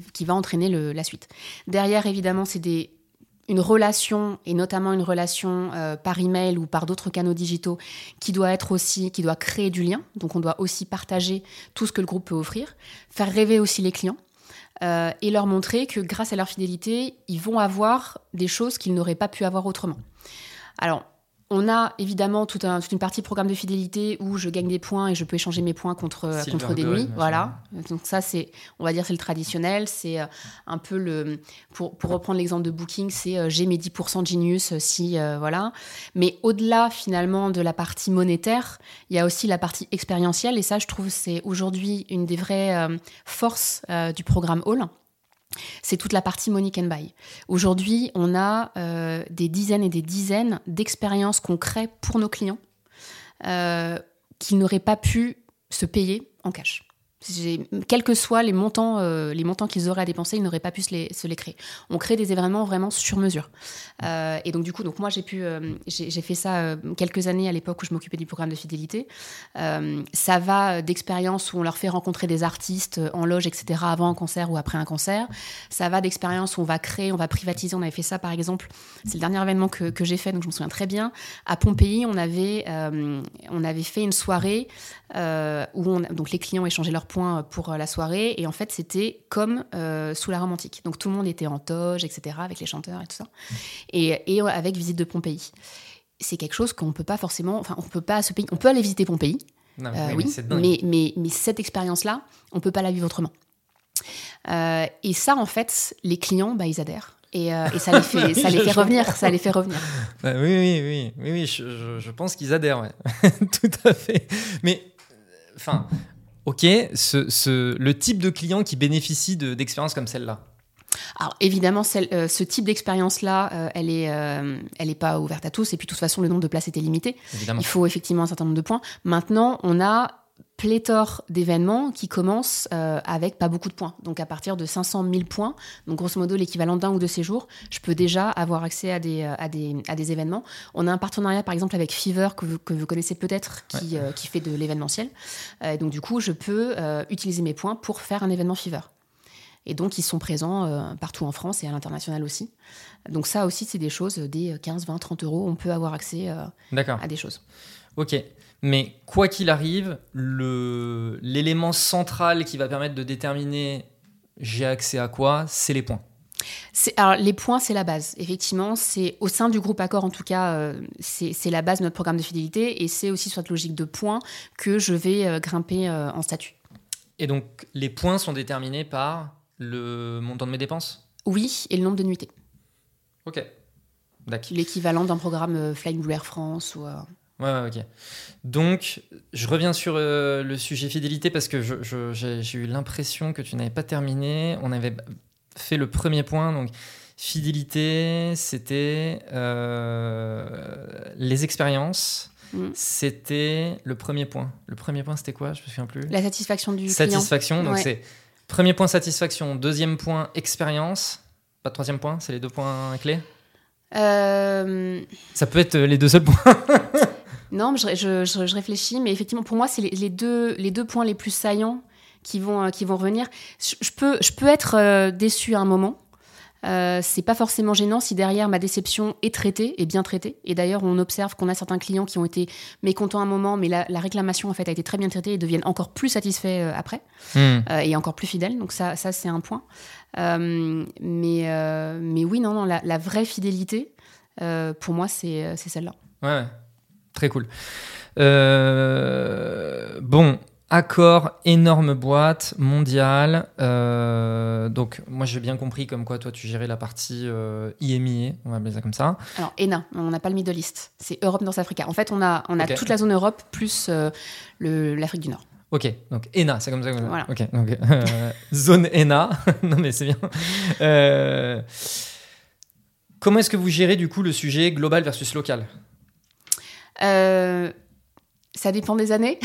la suite. Derrière, évidemment, c'est une relation, et notamment une relation par email ou par d'autres canaux digitaux qui doit créer du lien. Donc on doit aussi partager tout ce que le groupe peut offrir, faire rêver aussi les clients et leur montrer que grâce à leur fidélité, ils vont avoir des choses qu'ils n'auraient pas pu avoir autrement. Alors, on a évidemment toute une partie programme de fidélité où je gagne des points et je peux échanger mes points contre des nuits. Voilà. Donc ça, c'est le traditionnel. C'est un peu pour reprendre l'exemple de Booking, c'est j'ai mes 10% de Genius voilà. Mais au-delà finalement de la partie monétaire, il y a aussi la partie expérientielle et ça, je trouve, c'est aujourd'hui une des vraies forces du programme All. C'est toute la partie Money Can Buy. Aujourd'hui, on a des dizaines et des dizaines d'expériences qu'on crée pour nos clients qui n'auraient pas pu se payer en cash. Quels que soient les montants qu'ils auraient à dépenser, ils n'auraient pas pu se les créer. On crée des événements vraiment sur mesure. Et donc, du coup, moi, j'ai fait ça quelques années à l'époque où je m'occupais du programme de fidélité. Ça va d'expériences où on leur fait rencontrer des artistes en loge, etc., avant un concert ou après un concert. Ça va d'expériences où on va privatiser. On avait fait ça, par exemple, c'est le dernier événement que j'ai fait, donc je me souviens très bien. À Pompéi, on avait fait une soirée où donc les clients échangeaient leurs points pour la soirée et en fait c'était comme sous la Rome antique, donc tout le monde était en toge, etc., avec les chanteurs et tout ça, et avec visite de Pompéi. C'est quelque chose qu'on peut pas forcément, on peut pas se payer. On peut aller visiter Pompéi, non, mais cette expérience là on peut pas la vivre autrement, et ça en fait les clients ils adhèrent. Et ça les fait revenir. Oui, je pense qu'ils adhèrent, ouais. Tout à fait. Mais, ok, le type de client qui bénéficie d'expériences comme celle-là. Alors évidemment, ce type d'expérience-là, elle est pas ouverte à tous. Et puis de toute façon, le nombre de places était limité. Évidemment. Il faut effectivement un certain nombre de points. Maintenant, on a pléthore d'événements qui commencent avec pas beaucoup de points. Donc à partir de 500 000 points, donc grosso modo l'équivalent d'un ou deux séjours, je peux déjà avoir accès à des événements. On a un partenariat par exemple avec Fever que vous connaissez peut-être qui fait de l'événementiel. Donc du coup, je peux utiliser mes points pour faire un événement Fever. Et donc, ils sont présents partout en France et à l'international aussi. Donc ça aussi, c'est des choses, des 15, 20, 30 euros, on peut avoir accès à des choses. Ok, mais quoi qu'il arrive, l'élément central qui va permettre de déterminer j'ai accès à quoi, c'est les points. Alors, les points, c'est la base. Effectivement, c'est au sein du groupe Accor, en tout cas, c'est la base de notre programme de fidélité. Et c'est aussi sur cette logique de points que je vais grimper en statut. Et donc, les points sont déterminés par le montant de mes dépenses ? Oui, et le nombre de nuitées. Ok, d'accord. L'équivalent d'un programme Flying Blue Air France ou... Ouais, ok. Donc, je reviens sur le sujet fidélité parce que j'ai eu l'impression que tu n'avais pas terminé. On avait fait le premier point, donc fidélité, c'était les expériences. C'était le premier point. Le premier point, c'était quoi ? Je me souviens plus. La satisfaction du client. Satisfaction, donc c'est premier point satisfaction, deuxième point expérience. Pas de troisième point, c'est les 2 points clés. Ça peut être les 2 seuls points. Non, mais je réfléchis, mais effectivement, pour moi, c'est les deux points les plus saillants qui vont revenir. Je peux être déçue à un moment. C'est pas forcément gênant si derrière ma déception est traitée et bien traitée. Et d'ailleurs, on observe qu'on a certains clients qui ont été mécontents à un moment, mais la réclamation en fait a été très bien traitée et deviennent encore plus satisfaits après et encore plus fidèles. Donc ça c'est un point. Mais oui, non, la vraie fidélité, pour moi, c'est celle-là. Ouais. Très cool. Bon, Accor, énorme boîte mondiale. Donc, moi, j'ai bien compris comme quoi toi, tu gérais la partie IMIA, on va appeler ça comme ça. Alors, ENA, on n'a pas le Middle East. C'est Europe, North Africa. En fait, on a toute la zone Europe plus l'Afrique du Nord. Ok, donc ENA, c'est comme ça. Voilà. Ok, donc zone ENA. Non, mais c'est bien. Comment est-ce que vous gérez du coup le sujet global versus local ? Ça dépend des années.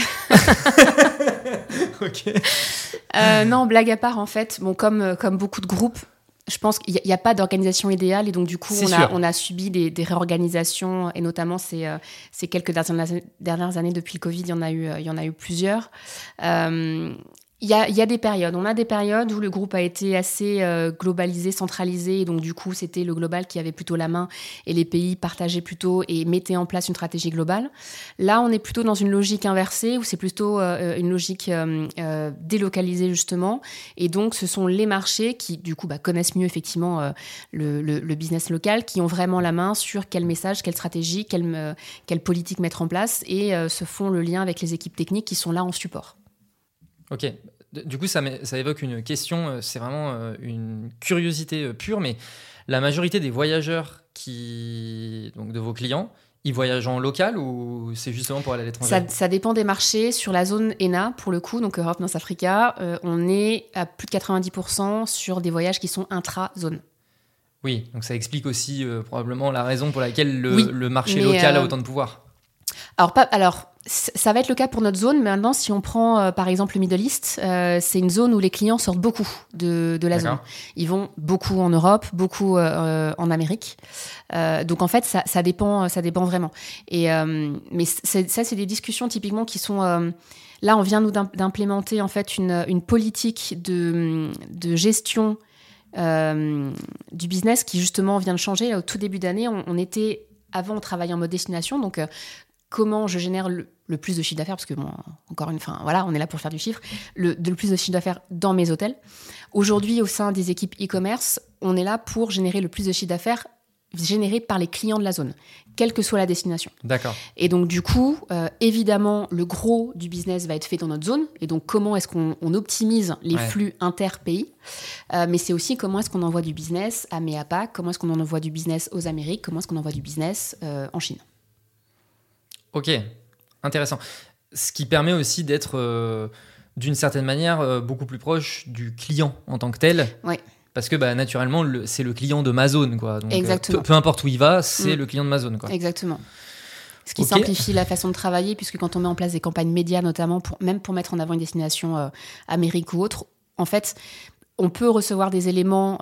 Ok. Non, blague à part, en fait, bon, comme beaucoup de groupes, je pense qu'il n'y a pas d'organisation idéale et donc du coup, on a subi des réorganisations et notamment ces quelques dernières années depuis le Covid, il y en a eu plusieurs. Il y a des périodes. On a des périodes où le groupe a été assez globalisé, centralisé. Et donc, du coup, c'était le global qui avait plutôt la main et les pays partageaient plutôt et mettaient en place une stratégie globale. Là, on est plutôt dans une logique inversée où c'est plutôt une logique délocalisée, justement. Et donc, ce sont les marchés qui, du coup, connaissent mieux, effectivement, le business local, qui ont vraiment la main sur quel message, quelle stratégie, quelle politique mettre en place et se font le lien avec les équipes techniques qui sont là en support. Ok. Du coup, ça évoque une question, c'est vraiment une curiosité pure, mais la majorité des voyageurs donc de vos clients, ils voyagent en local ou c'est justement pour aller à l'étranger ? Ça dépend des marchés. Sur la zone ENA, pour le coup, donc Europe, North Africa, on est à plus de 90% sur des voyages qui sont intra-zone. Oui, donc ça explique aussi probablement la raison pour laquelle le marché local a autant de pouvoir. Alors, ça va être le cas pour notre zone, mais maintenant, si on prend par exemple le Middle East, c'est une zone où les clients sortent beaucoup de la zone. Ils vont beaucoup en Europe, beaucoup en Amérique. Donc en fait, ça dépend vraiment. Mais c'est des discussions typiquement qui sont... là, on vient nous d'implémenter en fait une politique de gestion du business qui justement vient de changer. Au tout début d'année, avant, on travaillait en mode destination, donc comment je génère le plus de chiffre d'affaires, parce que bon, encore une fois, voilà, on est là pour faire du chiffre, le plus de chiffre d'affaires dans mes hôtels. Aujourd'hui, au sein des équipes e-commerce, on est là pour générer le plus de chiffre d'affaires généré par les clients de la zone, quelle que soit la destination. D'accord. Et donc, du coup, évidemment, le gros du business va être fait dans notre zone. Et donc, comment est-ce qu'on optimise les flux inter-pays ? Mais c'est aussi comment est-ce qu'on envoie du business à MEAPAC, comment est-ce qu'on en envoie du business aux Amériques, comment est-ce qu'on envoie du business en Chine. Ok, intéressant. Ce qui permet aussi d'être, d'une certaine manière, beaucoup plus proche du client en tant que tel. Oui. Parce que naturellement, c'est le client de ma zone, quoi. Donc, Exactement. Peu importe où il va, c'est le client de ma zone, quoi. Exactement. Ce qui simplifie la façon de travailler, puisque quand on met en place des campagnes médias, notamment, même pour mettre en avant une destination Amérique ou autre, en fait, on peut recevoir des éléments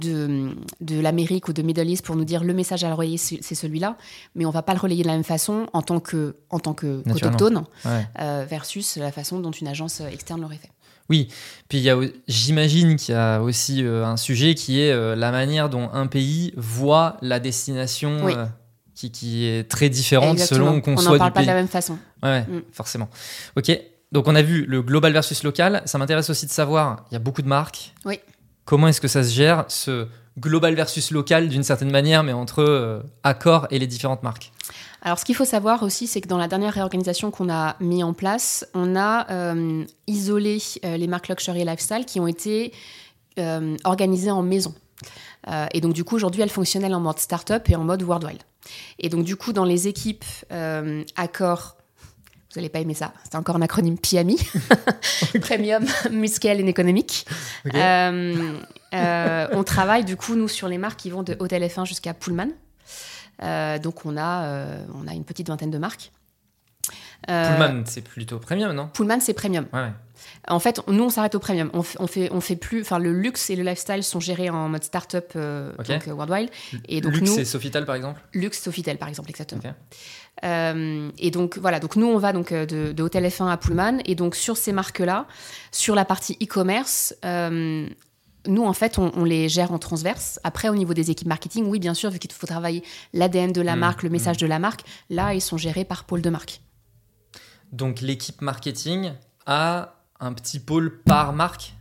de l'Amérique ou de Middle East pour nous dire le message à relayer, c'est celui-là, mais on ne va pas le relayer de la même façon en tant que autochtone versus la façon dont une agence externe l'aurait fait. Oui, puis j'imagine qu'il y a aussi un sujet qui est la manière dont un pays voit la destination qui est très différente. Exactement. Selon qu'on soit du pays. On n'en parle pas de la même façon. Ouais, forcément. Ok, donc on a vu le global versus local. Ça m'intéresse aussi de savoir, il y a beaucoup de marques. Oui. Comment est-ce que ça se gère, ce global versus local d'une certaine manière, mais entre Accor et les différentes marques? Alors, ce qu'il faut savoir aussi, c'est que dans la dernière réorganisation qu'on a mis en place, on a isolé les marques Luxury et Lifestyle qui ont été organisées en maison. Et donc, du coup, aujourd'hui, elles fonctionnent en mode start-up et en mode worldwide. Et donc, du coup, dans les équipes Accor, vous n'allez pas aimer ça, c'est encore un acronyme PMI, Premium, Mid-Scale and Economic. Okay. On travaille, du coup, nous, sur les marques qui vont de Hôtel F1 jusqu'à Pullman. Donc on a une petite vingtaine de marques. Pullman, c'est plutôt premium, non? Pullman, c'est premium. Ouais. En fait, nous, on s'arrête au premium. On fait plus. Enfin, le luxe et le lifestyle sont gérés en mode start-up, donc worldwide. Et donc luxe et Sofitel, par exemple. Luxe, Sofitel, par exemple, exactement. Okay. Et donc voilà. Donc nous, on va donc de Hôtel F1 à Pullman. Et donc sur ces marques-là, sur la partie e-commerce. Nous, en fait, on les gère en transverse. Après, au niveau des équipes marketing, oui, bien sûr, vu qu'il faut travailler l'ADN de la marque, le message de la marque, là, ils sont gérés par pôle de marque. Donc, l'équipe marketing a un petit pôle par marque?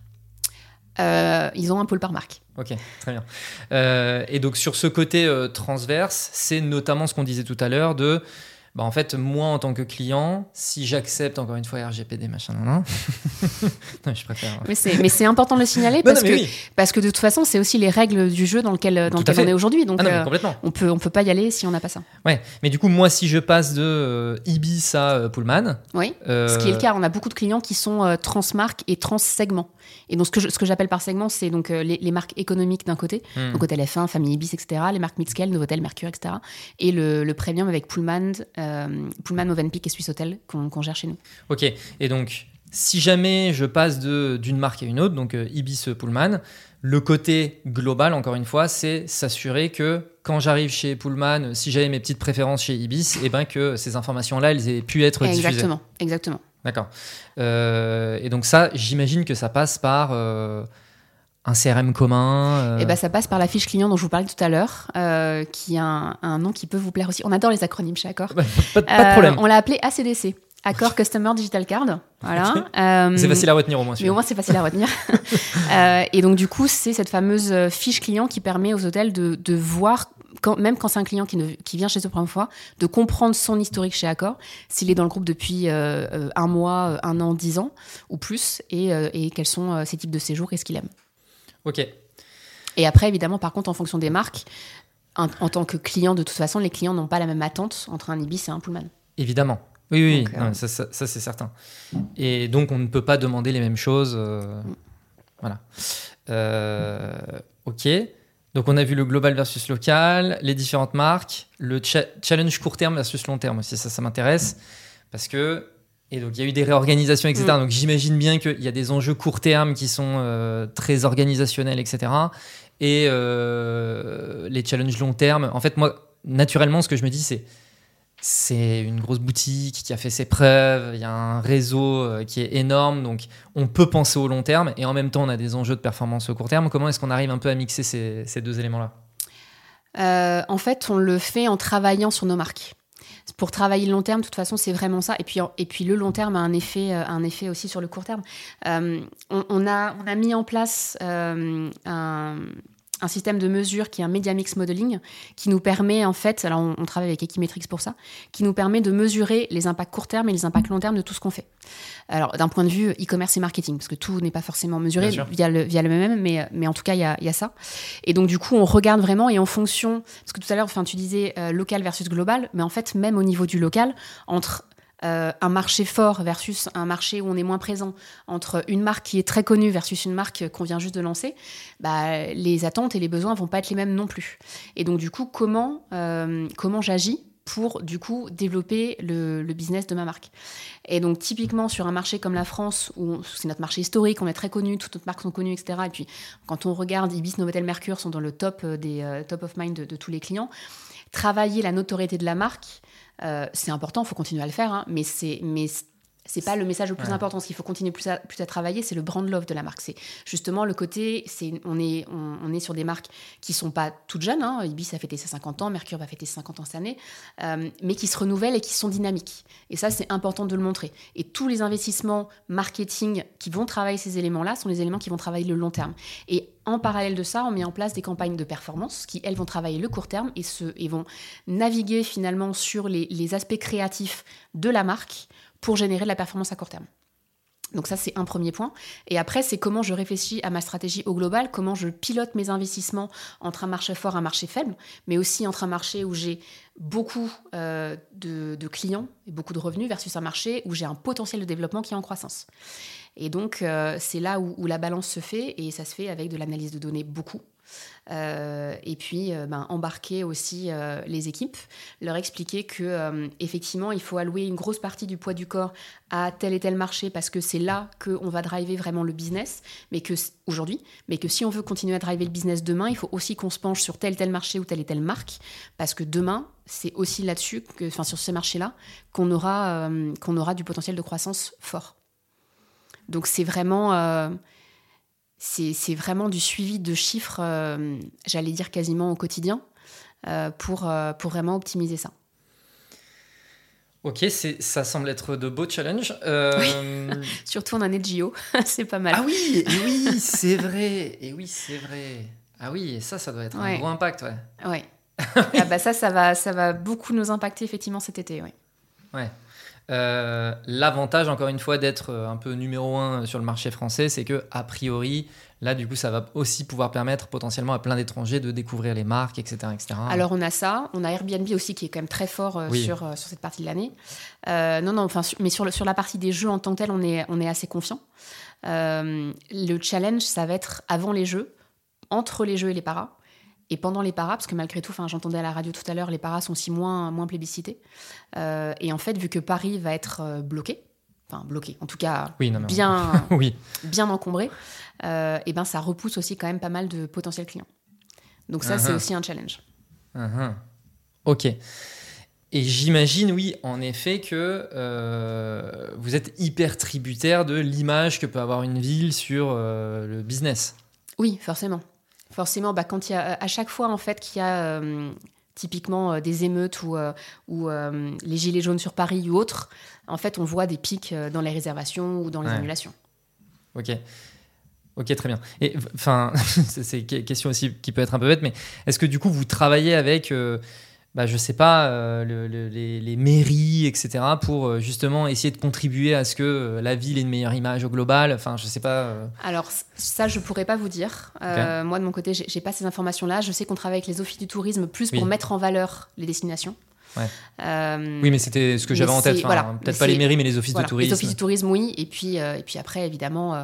Ils ont un pôle par marque. Ok, très bien. Et donc, sur ce côté transverse, c'est notamment ce qu'on disait tout à l'heure de... en fait, moi, en tant que client, si j'accepte, encore une fois, RGPD, machin, non, je préfère... Mais c'est important de le signaler parce que de toute façon, c'est aussi les règles du jeu dans lequel on est aujourd'hui. Donc, complètement. On peut pas y aller si on n'a pas ça. Ouais, mais du coup, moi, si je passe de Ibis à Pullman... Oui, ce qui est le cas. On a beaucoup de clients qui sont transmarques et trans-segments. Et donc, ce que j'appelle par segment, c'est donc les marques économiques d'un côté, donc Hôtel F1, Famille Ibis, etc., les marques mid-scale, Novotel, Mercure, etc., et le premium avec Pullman, Movenpick et Swiss Hotel qu'on gère chez nous. Ok, et donc si jamais je passe d'une marque à une autre, donc Ibis Pullman, le côté global, encore une fois, c'est s'assurer que quand j'arrive chez Pullman, si j'avais mes petites préférences chez Ibis, que ces informations-là, elles aient pu être diffusées. Exactement. D'accord. Et donc ça, j'imagine que ça passe par... un CRM commun ça passe par la fiche client dont je vous parlais tout à l'heure, qui a un nom qui peut vous plaire aussi. On adore les acronymes chez Accor. Pas de problème. On l'a appelé ACDC, Accor Customer Digital Card. Voilà. C'est facile à retenir au moins. Mais au moins, c'est facile à retenir. Et donc, du coup, c'est cette fameuse fiche client qui permet aux hôtels de voir, même quand c'est un client qui vient chez eux pour la première fois, de comprendre son historique chez Accor, s'il est dans le groupe depuis 1 mois, 1 an, 10 ans ou plus, et quels sont ses types de séjours et ce qu'il aime. Ok. Et après, évidemment, par contre, en fonction des marques, en tant que client, de toute façon, les clients n'ont pas la même attente entre un Ibis et un Pullman. Évidemment. Oui, donc, non, ça c'est certain. Et donc, on ne peut pas demander les mêmes choses. Voilà. Ok. Donc, on a vu le global versus local, les différentes marques, le challenge court terme versus long terme aussi. Ça m'intéresse parce que... Et donc, il y a eu des réorganisations, etc. Donc, j'imagine bien qu'il y a des enjeux court terme qui sont très organisationnels, etc. Et les challenges long terme. En fait, moi, naturellement, ce que je me dis, c'est une grosse boutique qui a fait ses preuves. Il y a un réseau qui est énorme. Donc, on peut penser au long terme. Et en même temps, on a des enjeux de performance au court terme. Comment est-ce qu'on arrive un peu à mixer ces deux éléments-là ? En fait, on le fait en travaillant sur nos marques. Pour travailler le long terme, de toute façon, c'est vraiment ça. Et puis le long terme a un effet aussi sur le court terme. On a mis en place un système de mesure qui est un Media Mix Modeling, qui nous permet, en fait, alors on travaille avec Equimetrix pour ça, qui nous permet de mesurer les impacts court terme et les impacts long terme de tout ce qu'on fait. Alors, d'un point de vue e-commerce et marketing, parce que tout n'est pas forcément mesuré via le MM, mais en tout cas, il y a ça. Et donc, du coup, on regarde vraiment et en fonction, parce que tout à l'heure, tu disais local versus global, mais en fait, même au niveau du local, entre un marché fort versus un marché où on est moins présent, entre une marque qui est très connue versus une marque qu'on vient juste de lancer, les attentes et les besoins vont pas être les mêmes non plus. Et donc du coup, comment j'agis pour du coup développer le business de ma marque. Et donc typiquement sur un marché comme la France, où c'est notre marché historique, on est très connu, toutes nos marques sont connues, etc. Et puis quand on regarde, Ibis, Novotel, Mercure sont dans le top des top of mind de tous les clients. Travailler la notoriété de la marque, c'est important, il faut continuer à le faire, hein, mais c'est pas le message le plus important. Ce qu'il faut continuer plus à travailler, c'est le brand love de la marque. C'est justement le côté, on est sur des marques qui sont pas toutes jeunes. Hein. Ibis a fêté ses 50 ans, Mercure va fêter ses 50 ans cette année, mais qui se renouvellent et qui sont dynamiques. Et ça, c'est important de le montrer. Et tous les investissements marketing qui vont travailler ces éléments-là sont les éléments qui vont travailler le long terme. Et en parallèle de ça, on met en place des campagnes de performance qui, elles, vont travailler le court terme et vont naviguer finalement sur les aspects créatifs de la marque pour générer de la performance à court terme. Donc ça, c'est un premier point. Et après, c'est comment je réfléchis à ma stratégie au global, comment je pilote mes investissements entre un marché fort et un marché faible, mais aussi entre un marché où j'ai beaucoup de clients et beaucoup de revenus versus un marché où j'ai un potentiel de développement qui est en croissance. Et donc, c'est là où la balance se fait, et ça se fait avec de l'analyse de données beaucoup. Et puis embarquer aussi les équipes, leur expliquer que effectivement il faut allouer une grosse partie du poids du corps à tel et tel marché parce que c'est là qu'on va driver vraiment le business, mais que si on veut continuer à driver le business demain, il faut aussi qu'on se penche sur tel et tel marché ou telle et telle marque, parce que demain c'est aussi là-dessus, sur ces marchés-là, qu'on aura du potentiel de croissance fort. Donc c'est vraiment c'est vraiment du suivi de chiffres, j'allais dire quasiment au quotidien, pour vraiment optimiser ça. Ok, ça semble être de beaux challenges. Oui. Surtout en année de JO, c'est pas mal. Ah oui, c'est vrai. Ah oui, et ça doit être un gros impact, ouais. Ouais. Ça va beaucoup nous impacter effectivement cet été, ouais. Ouais. L'avantage, encore une fois, d'être un peu numéro 1 sur le marché français, c'est que a priori, là, du coup, ça va aussi pouvoir permettre potentiellement à plein d'étrangers de découvrir les marques, etc., etc. Alors, on a ça. On a Airbnb aussi qui est quand même très fort sur cette partie de l'année. Mais sur la partie des jeux en tant que tel, on est assez confiant. Le challenge, ça va être avant les jeux, entre les jeux et les paras. Et pendant les paras, parce que malgré tout, j'entendais à la radio tout à l'heure, les paras sont aussi moins plébiscités. Et en fait, vu que Paris va être bloqué, en tout cas bien encombré, et ça repousse aussi quand même pas mal de potentiels clients. Donc ça, c'est aussi un challenge. Ok. Et j'imagine, oui, en effet, que vous êtes hyper tributaire de l'image que peut avoir une ville sur le business. Oui, forcément. Forcément, quand il y a à chaque fois en fait qu'il y a typiquement des émeutes ou les gilets jaunes sur Paris ou autres, en fait, on voit des pics dans les réservations ou dans les annulations. Ok, très bien. Et c'est une question aussi qui peut être un peu bête, mais est-ce que du coup vous travaillez avec je sais pas, les mairies, etc., pour justement essayer de contribuer à ce que la ville ait une meilleure image au global. Enfin, je sais pas. Alors, ça, je pourrais pas vous dire. Okay. Moi, de mon côté, j'ai pas ces informations-là. Je sais qu'on travaille avec les offices du tourisme plus pour mettre en valeur les destinations. Ouais. Oui, mais c'était ce que j'avais en tête. Peut-être pas les mairies, mais les offices de tourisme. Les offices du tourisme, oui. Et puis après, évidemment,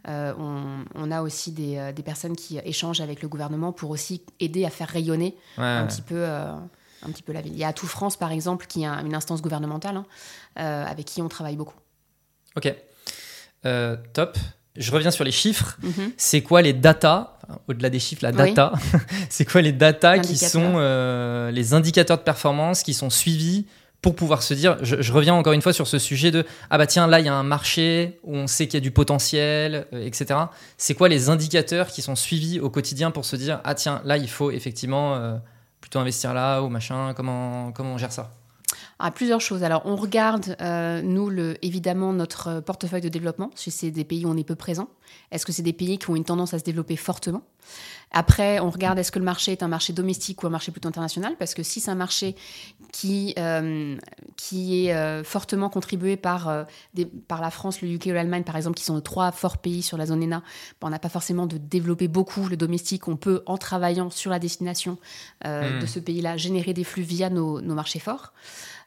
on a aussi des personnes qui échangent avec le gouvernement pour aussi aider à faire rayonner un petit peu la ville. Il y a Atout France, par exemple, qui est une instance gouvernementale avec qui on travaille beaucoup. Ok, top. Je reviens sur les chiffres. C'est quoi les datas, au-delà des chiffres, la data, c'est quoi les datas qui sont les indicateurs de performance qui sont suivis pour pouvoir se dire, je reviens encore une fois sur ce sujet de tiens, là il y a un marché où on sait qu'il y a du potentiel, etc. C'est quoi les indicateurs qui sont suivis au quotidien pour se dire tiens, là il faut effectivement plutôt investir là ou machin, comment on gère ça? Plusieurs choses. Alors, on regarde, nous, évidemment, notre portefeuille de développement, si c'est des pays où on est peu présent. Est-ce que c'est des pays qui ont une tendance à se développer fortement ? Après, on regarde est-ce que le marché est un marché domestique ou un marché plutôt international ? Parce que si c'est un marché qui est fortement contribué par la France, le UK ou l'Allemagne, par exemple, qui sont les 3 forts pays sur la zone ENA, on n'a pas forcément de développer beaucoup le domestique. On peut, en travaillant sur la destination de ce pays-là, générer des flux via nos marchés forts.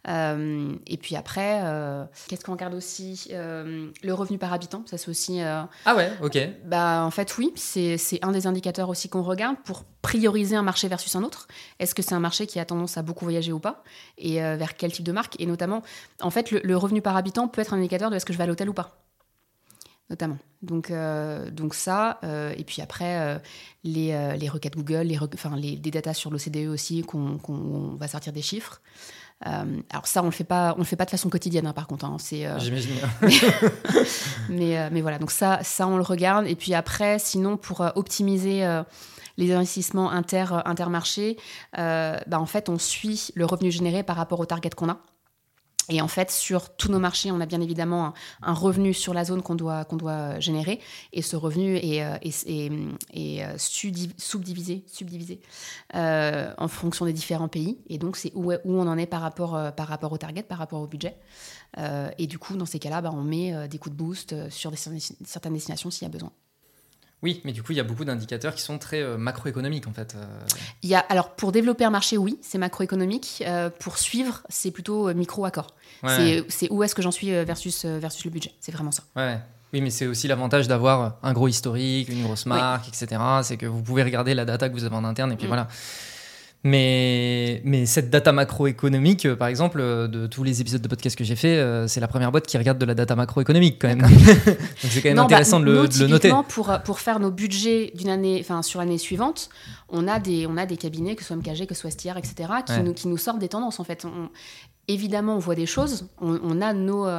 Et puis après, qu'est-ce qu'on regarde aussi? Le revenu par habitant, ça c'est aussi... Ah ouais, ok. En fait, oui, c'est un des indicateurs aussi qu'on regarde pour prioriser un marché versus un autre. Est-ce que c'est un marché qui a tendance à beaucoup voyager ou pas? Et vers quel type de marque? Et notamment, en fait, le revenu par habitant peut être un indicateur de est-ce que je vais à l'hôtel ou pas, notamment. Donc ça, et puis après, les requêtes Google, des datas sur l'OCDE aussi, on va sortir des chiffres. Alors ça, on le fait pas de façon quotidienne, par contre. J'imagine. mais voilà, donc ça, on le regarde. Et puis après, sinon, pour optimiser les investissements intermarchés, en fait, on suit le revenu généré par rapport au target qu'on a. Et en fait, sur tous nos marchés, on a bien évidemment un revenu sur la zone qu'on doit générer. Et ce revenu est subdivisé en fonction des différents pays. Et donc, c'est où on en est par rapport au target, par rapport au budget. Et du coup, dans ces cas-là, on met des coups de boost sur certaines destinations s'il y a besoin. Oui, mais du coup, il y a beaucoup d'indicateurs qui sont très macroéconomiques, en fait. Alors, pour développer un marché, oui, c'est macroéconomique. Pour suivre, c'est plutôt micro-accord. Ouais. C'est où est-ce que j'en suis versus le budget. C'est vraiment ça. Ouais. Oui, mais c'est aussi l'avantage d'avoir un gros historique, une grosse marque, etc. C'est que vous pouvez regarder la data que vous avez en interne, et puis voilà. Mais cette data macroéconomique, par exemple, de tous les épisodes de podcast que j'ai fait, c'est la première boîte qui regarde de la data macroéconomique quand même. Donc c'est quand même intéressant de le noter. Pour faire nos budgets d'une année, sur l'année suivante, on a des cabinets, que ce soit MKG, que ce soit STR, etc., qui nous sortent des tendances en fait. Évidemment, on voit des choses. On a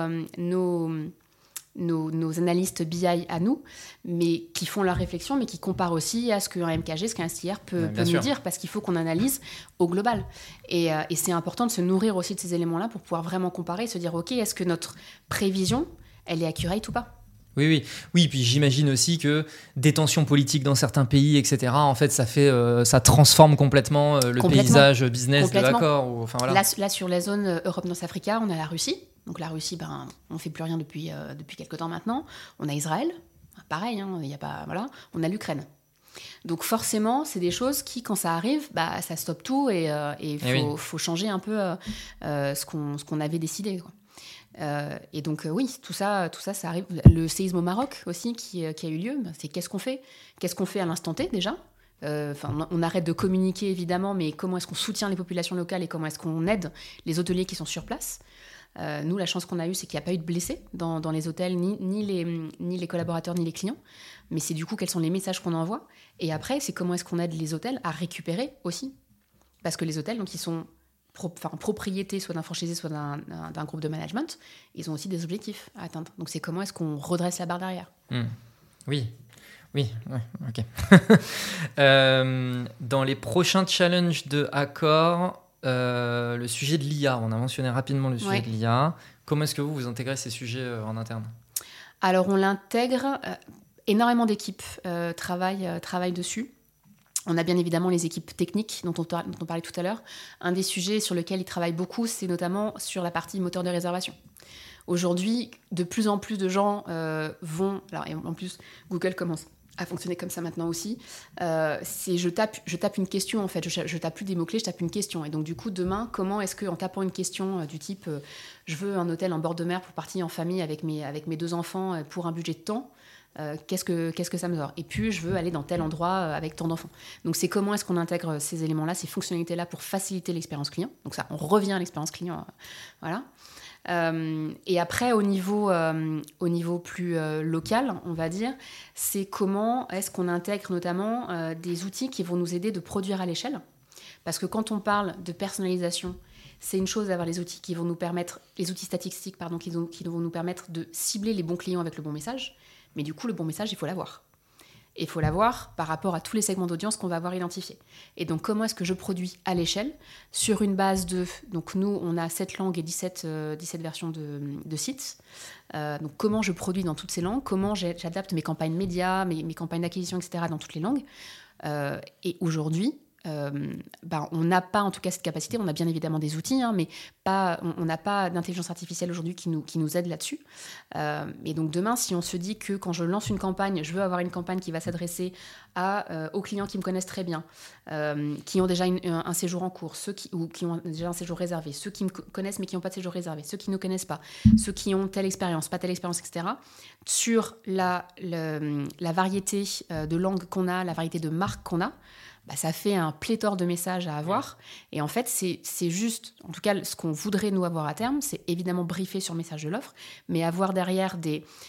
nos analystes BI à nous, mais qui font leur réflexion, mais qui comparent aussi à ce qu'un MKG, ce qu'un STR peut nous dire, parce qu'il faut qu'on analyse au global. Et c'est important de se nourrir aussi de ces éléments-là pour pouvoir vraiment comparer et se dire, OK, est-ce que notre prévision, elle est accurate ou pas? Oui, puis j'imagine aussi que des tensions politiques dans certains pays, etc., en fait, ça transforme complètement le paysage business de l'accord. Voilà. Là, sur la zone Europe-North-Africa, on a la Russie. Donc la Russie, on ne fait plus rien depuis quelques temps maintenant. On a Israël, pareil, y a pas, voilà. On a l'Ukraine. Donc forcément, c'est des choses qui, quand ça arrive, ça stoppe tout et faut changer un peu ce qu'on avait décidé, quoi. Et donc oui, tout ça arrive. Le séisme au Maroc aussi qui a eu lieu, c'est qu'est-ce qu'on fait à l'instant T déjà. On arrête de communiquer évidemment, mais comment est-ce qu'on soutient les populations locales et comment est-ce qu'on aide les hôteliers qui sont sur place. Nous, la chance qu'on a eue, c'est qu'il n'y a pas eu de blessés dans les hôtels, ni les collaborateurs, ni les clients. Mais c'est du coup, quels sont les messages qu'on envoie. Et après, c'est comment est-ce qu'on aide les hôtels à récupérer aussi. Parce que les hôtels, donc, ils sont propriété soit d'un franchisé, soit d'un groupe de management, ils ont aussi des objectifs à atteindre. Donc, c'est comment est-ce qu'on redresse la barre derrière. Oui, ok. Dans les prochains challenges de Accor, le sujet de l'IA, on a mentionné rapidement le sujet de l'IA. Comment est-ce que vous intégrez ces sujets en interne? Alors, on l'intègre. Énormément d'équipes travaillent dessus. On a bien évidemment les équipes techniques dont on parlait tout à l'heure. Un des sujets sur lesquels ils travaillent beaucoup, c'est notamment sur la partie moteur de réservation. Aujourd'hui, de plus en plus de gens vont... Alors, et en plus, Google commence à fonctionner comme ça maintenant aussi. Je tape une question, en fait. Je tape plus des mots-clés, je tape une question. Et donc, du coup, demain, comment est-ce qu'en tapant une question du type je veux un hôtel en bord de mer pour partir en famille avec mes 2 enfants pour un budget de temps, qu'est-ce que ça me sort? Et puis, je veux aller dans tel endroit avec tant d'enfants. Donc, c'est comment est-ce qu'on intègre ces éléments-là, ces fonctionnalités-là pour faciliter l'expérience client. Donc, ça, on revient à l'expérience client. Voilà. Et après, au niveau plus local, on va dire, c'est comment est-ce qu'on intègre notamment des outils qui vont nous aider de produire à l'échelle. Parce que quand on parle de personnalisation, c'est une chose d'avoir les outils qui vont nous permettre, les outils statistiques, qui vont nous permettre de cibler les bons clients avec le bon message. Mais du coup, le bon message, il faut l'avoir. Et il faut l'avoir par rapport à tous les segments d'audience qu'on va avoir identifiés. Et donc, comment est-ce que je produis à l'échelle sur une base de... Donc, nous, on a 7 langues et 17 versions de sites. Donc, comment je produis dans toutes ces langues? Comment j'adapte mes campagnes médias, mes campagnes d'acquisition, etc. dans toutes les langues? Et aujourd'hui, on n'a pas en tout cas cette capacité. On a bien évidemment des outils, mais on n'a pas d'intelligence artificielle aujourd'hui qui nous aide là-dessus. Et donc demain, si on se dit que quand je lance une campagne, je veux avoir une campagne qui va s'adresser aux clients qui me connaissent très bien, qui ont déjà un séjour en cours, ceux qui ont déjà un séjour réservé, ceux qui me connaissent mais qui n'ont pas de séjour réservé, ceux qui ne connaissent pas, ceux qui ont telle expérience, pas telle expérience, etc. Sur la variété de langues qu'on a, la variété de marques qu'on a, ça fait un pléthore de messages à avoir. Et en fait, c'est juste, en tout cas, ce qu'on voudrait nous avoir à terme, c'est évidemment briefer sur le message de l'offre, mais avoir derrière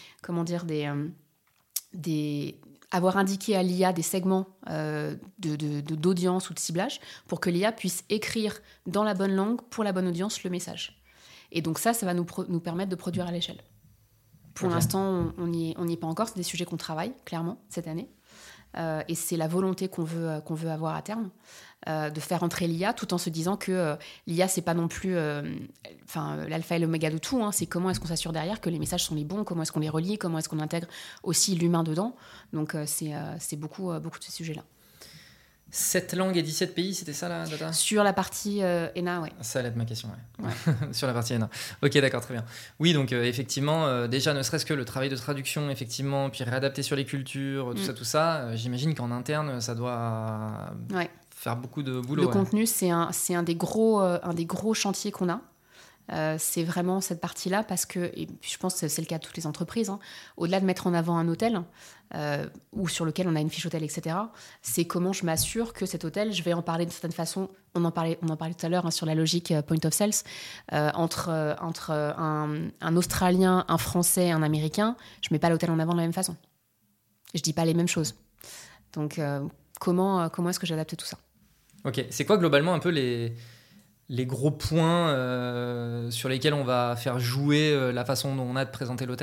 avoir indiqué à l'IA des segments d'audience ou de ciblage pour que l'IA puisse écrire dans la bonne langue pour la bonne audience le message. Et donc ça va nous permettre de produire à l'échelle. Pour l'instant, on n'y est pas encore. C'est des sujets qu'on travaille, clairement, cette année. Et c'est la volonté qu'on veut avoir à terme, de faire entrer l'IA tout en se disant que l'IA, c'est pas non plus l'alpha et l'oméga de tout. C'est comment est-ce qu'on s'assure derrière que les messages sont les bons, comment est-ce qu'on les relie, comment est-ce qu'on intègre aussi l'humain dedans. Donc, c'est beaucoup de ces sujets-là. 7 langues et 17 pays, c'était ça la data ? Sur la partie ENA, oui. Ça allait être ma question, ouais. Sur la partie ENA. Ok, d'accord, très bien. Oui, donc effectivement, déjà, ne serait-ce que le travail de traduction, effectivement, puis réadapter sur les cultures, tout ça, j'imagine qu'en interne, ça doit faire beaucoup de boulot. Le contenu, c'est un des gros chantiers qu'on a. C'est vraiment cette partie-là parce que, et je pense que c'est le cas de toutes les entreprises, au-delà de mettre en avant un hôtel ou sur lequel on a une fiche hôtel, etc., c'est comment je m'assure que cet hôtel, je vais en parler d'une certaine façon. On en parlait tout à l'heure sur la logique point of sales. Entre un Australien, un Français, un Américain, je ne mets pas l'hôtel en avant de la même façon. Je ne dis pas les mêmes choses. Donc, comment est-ce que j'adapte tout ça ? Ok, c'est quoi globalement un peu les gros points sur lesquels on va faire jouer la façon dont on a de présenter l'hôtel ?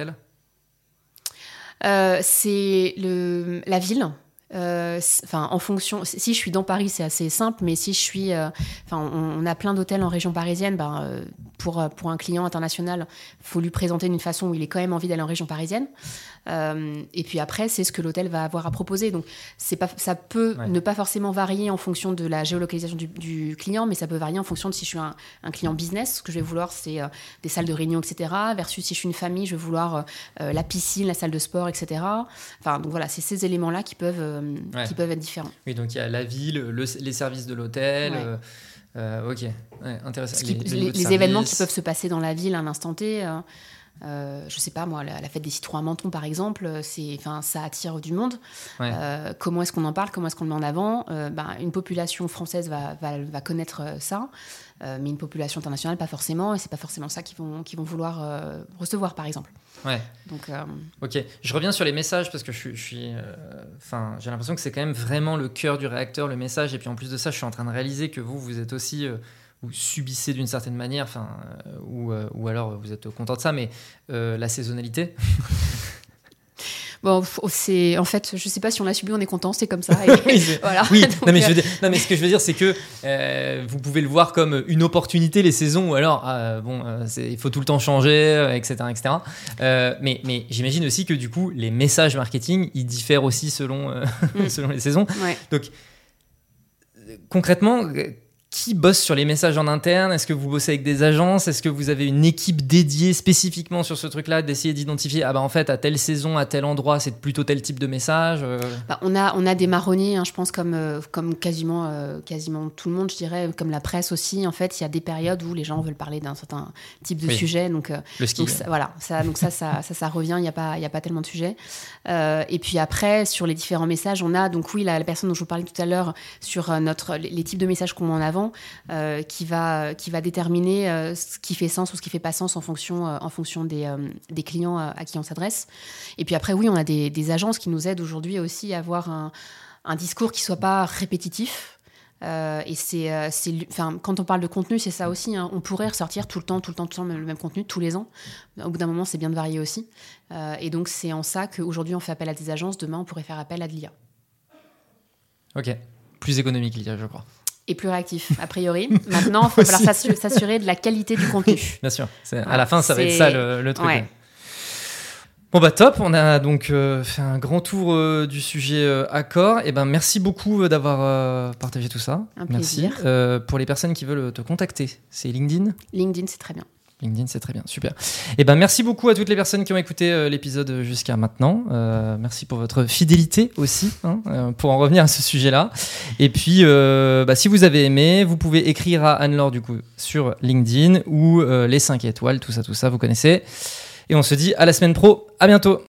C'est la ville. En fonction, si je suis dans Paris, c'est assez simple, mais si je suis, on a plein d'hôtels en région parisienne. Pour un client international, faut lui présenter d'une façon où il ait quand même envie d'aller en région parisienne. Et puis après, c'est ce que l'hôtel va avoir à proposer. Donc, ça peut ne pas forcément varier en fonction de la géolocalisation du client, mais ça peut varier en fonction de si je suis un client business. Ce que je vais vouloir, c'est des salles de réunion, etc. Versus si je suis une famille, je vais vouloir la piscine, la salle de sport, etc. Donc voilà, c'est ces éléments-là qui peuvent être différents. Oui, donc il y a la ville, les services de l'hôtel. Ok, intéressant. Les événements qui peuvent se passer dans la ville à un instant T. Je sais pas moi, la fête des citrons à Menton par exemple, ça attire du monde. Comment est-ce qu'on en parle, comment est-ce qu'on le met en avant? Une population française va connaître ça, mais une population internationale pas forcément, et c'est pas forcément ça qu'ils vont vouloir recevoir par exemple. Donc, ok, je reviens sur les messages parce que j'ai l'impression que c'est quand même vraiment le cœur du réacteur, le message, et puis en plus de ça, je suis en train de réaliser que vous êtes aussi ou subissez d'une certaine manière, ou alors vous êtes content de ça, mais la saisonnalité. Bon, en fait, je sais pas si on l'a subi, on est content, c'est comme ça. Voilà. Oui, donc, mais ce que je veux dire, c'est que vous pouvez le voir comme une opportunité, les saisons, ou alors, il faut tout le temps changer, etc. Mais j'imagine aussi que du coup, les messages marketing, ils diffèrent aussi selon les saisons. Ouais. Donc, concrètement, qui bosse sur les messages en interne ? Est-ce que vous bossez avec des agences ? Est-ce que vous avez une équipe dédiée spécifiquement sur ce truc-là, d'essayer d'identifier, en fait, à telle saison, à tel endroit, c'est plutôt tel type de message on a des marronniers, je pense, comme quasiment tout le monde, je dirais, comme la presse aussi. En fait, il y a des périodes où les gens veulent parler d'un certain type de sujet. Donc, le ski. Ça revient, il n'y a pas tellement de sujets. Et puis après, sur les différents messages, on a, donc oui, la personne dont je vous parlais tout à l'heure, sur les types de messages qu'on met en avant, qui va déterminer ce qui fait sens ou ce qui fait pas sens en fonction des clients à qui on s'adresse. Et puis après, oui, on a des agences qui nous aident aujourd'hui aussi à avoir un discours qui soit pas répétitif. Et quand on parle de contenu, c'est ça aussi. On pourrait ressortir tout le temps le même contenu tous les ans. Au bout d'un moment, c'est bien de varier aussi. Et donc, c'est en ça qu'aujourd'hui, on fait appel à des agences. Demain, on pourrait faire appel à de l'IA. Ok. Plus économique, l'IA, je crois. Et plus réactif, a priori. Maintenant, il va falloir s'assurer de la qualité du contenu. Bien sûr. À la fin, ça va être ça le truc. Ouais. Bon bah top, on a donc fait un grand tour du sujet accord. Et ben merci beaucoup d'avoir partagé tout ça. Un merci. plaisir. Pour les personnes qui veulent te contacter, c'est LinkedIn. LinkedIn, c'est très bien. LinkedIn, c'est très bien, super. Et ben merci beaucoup à toutes les personnes qui ont écouté l'épisode jusqu'à maintenant. Merci pour votre fidélité aussi, pour en revenir à ce sujet-là. Et puis, si vous avez aimé, vous pouvez écrire à Anne-Laure du coup sur LinkedIn ou les 5 étoiles, tout ça, vous connaissez. Et on se dit à la semaine pro. À bientôt.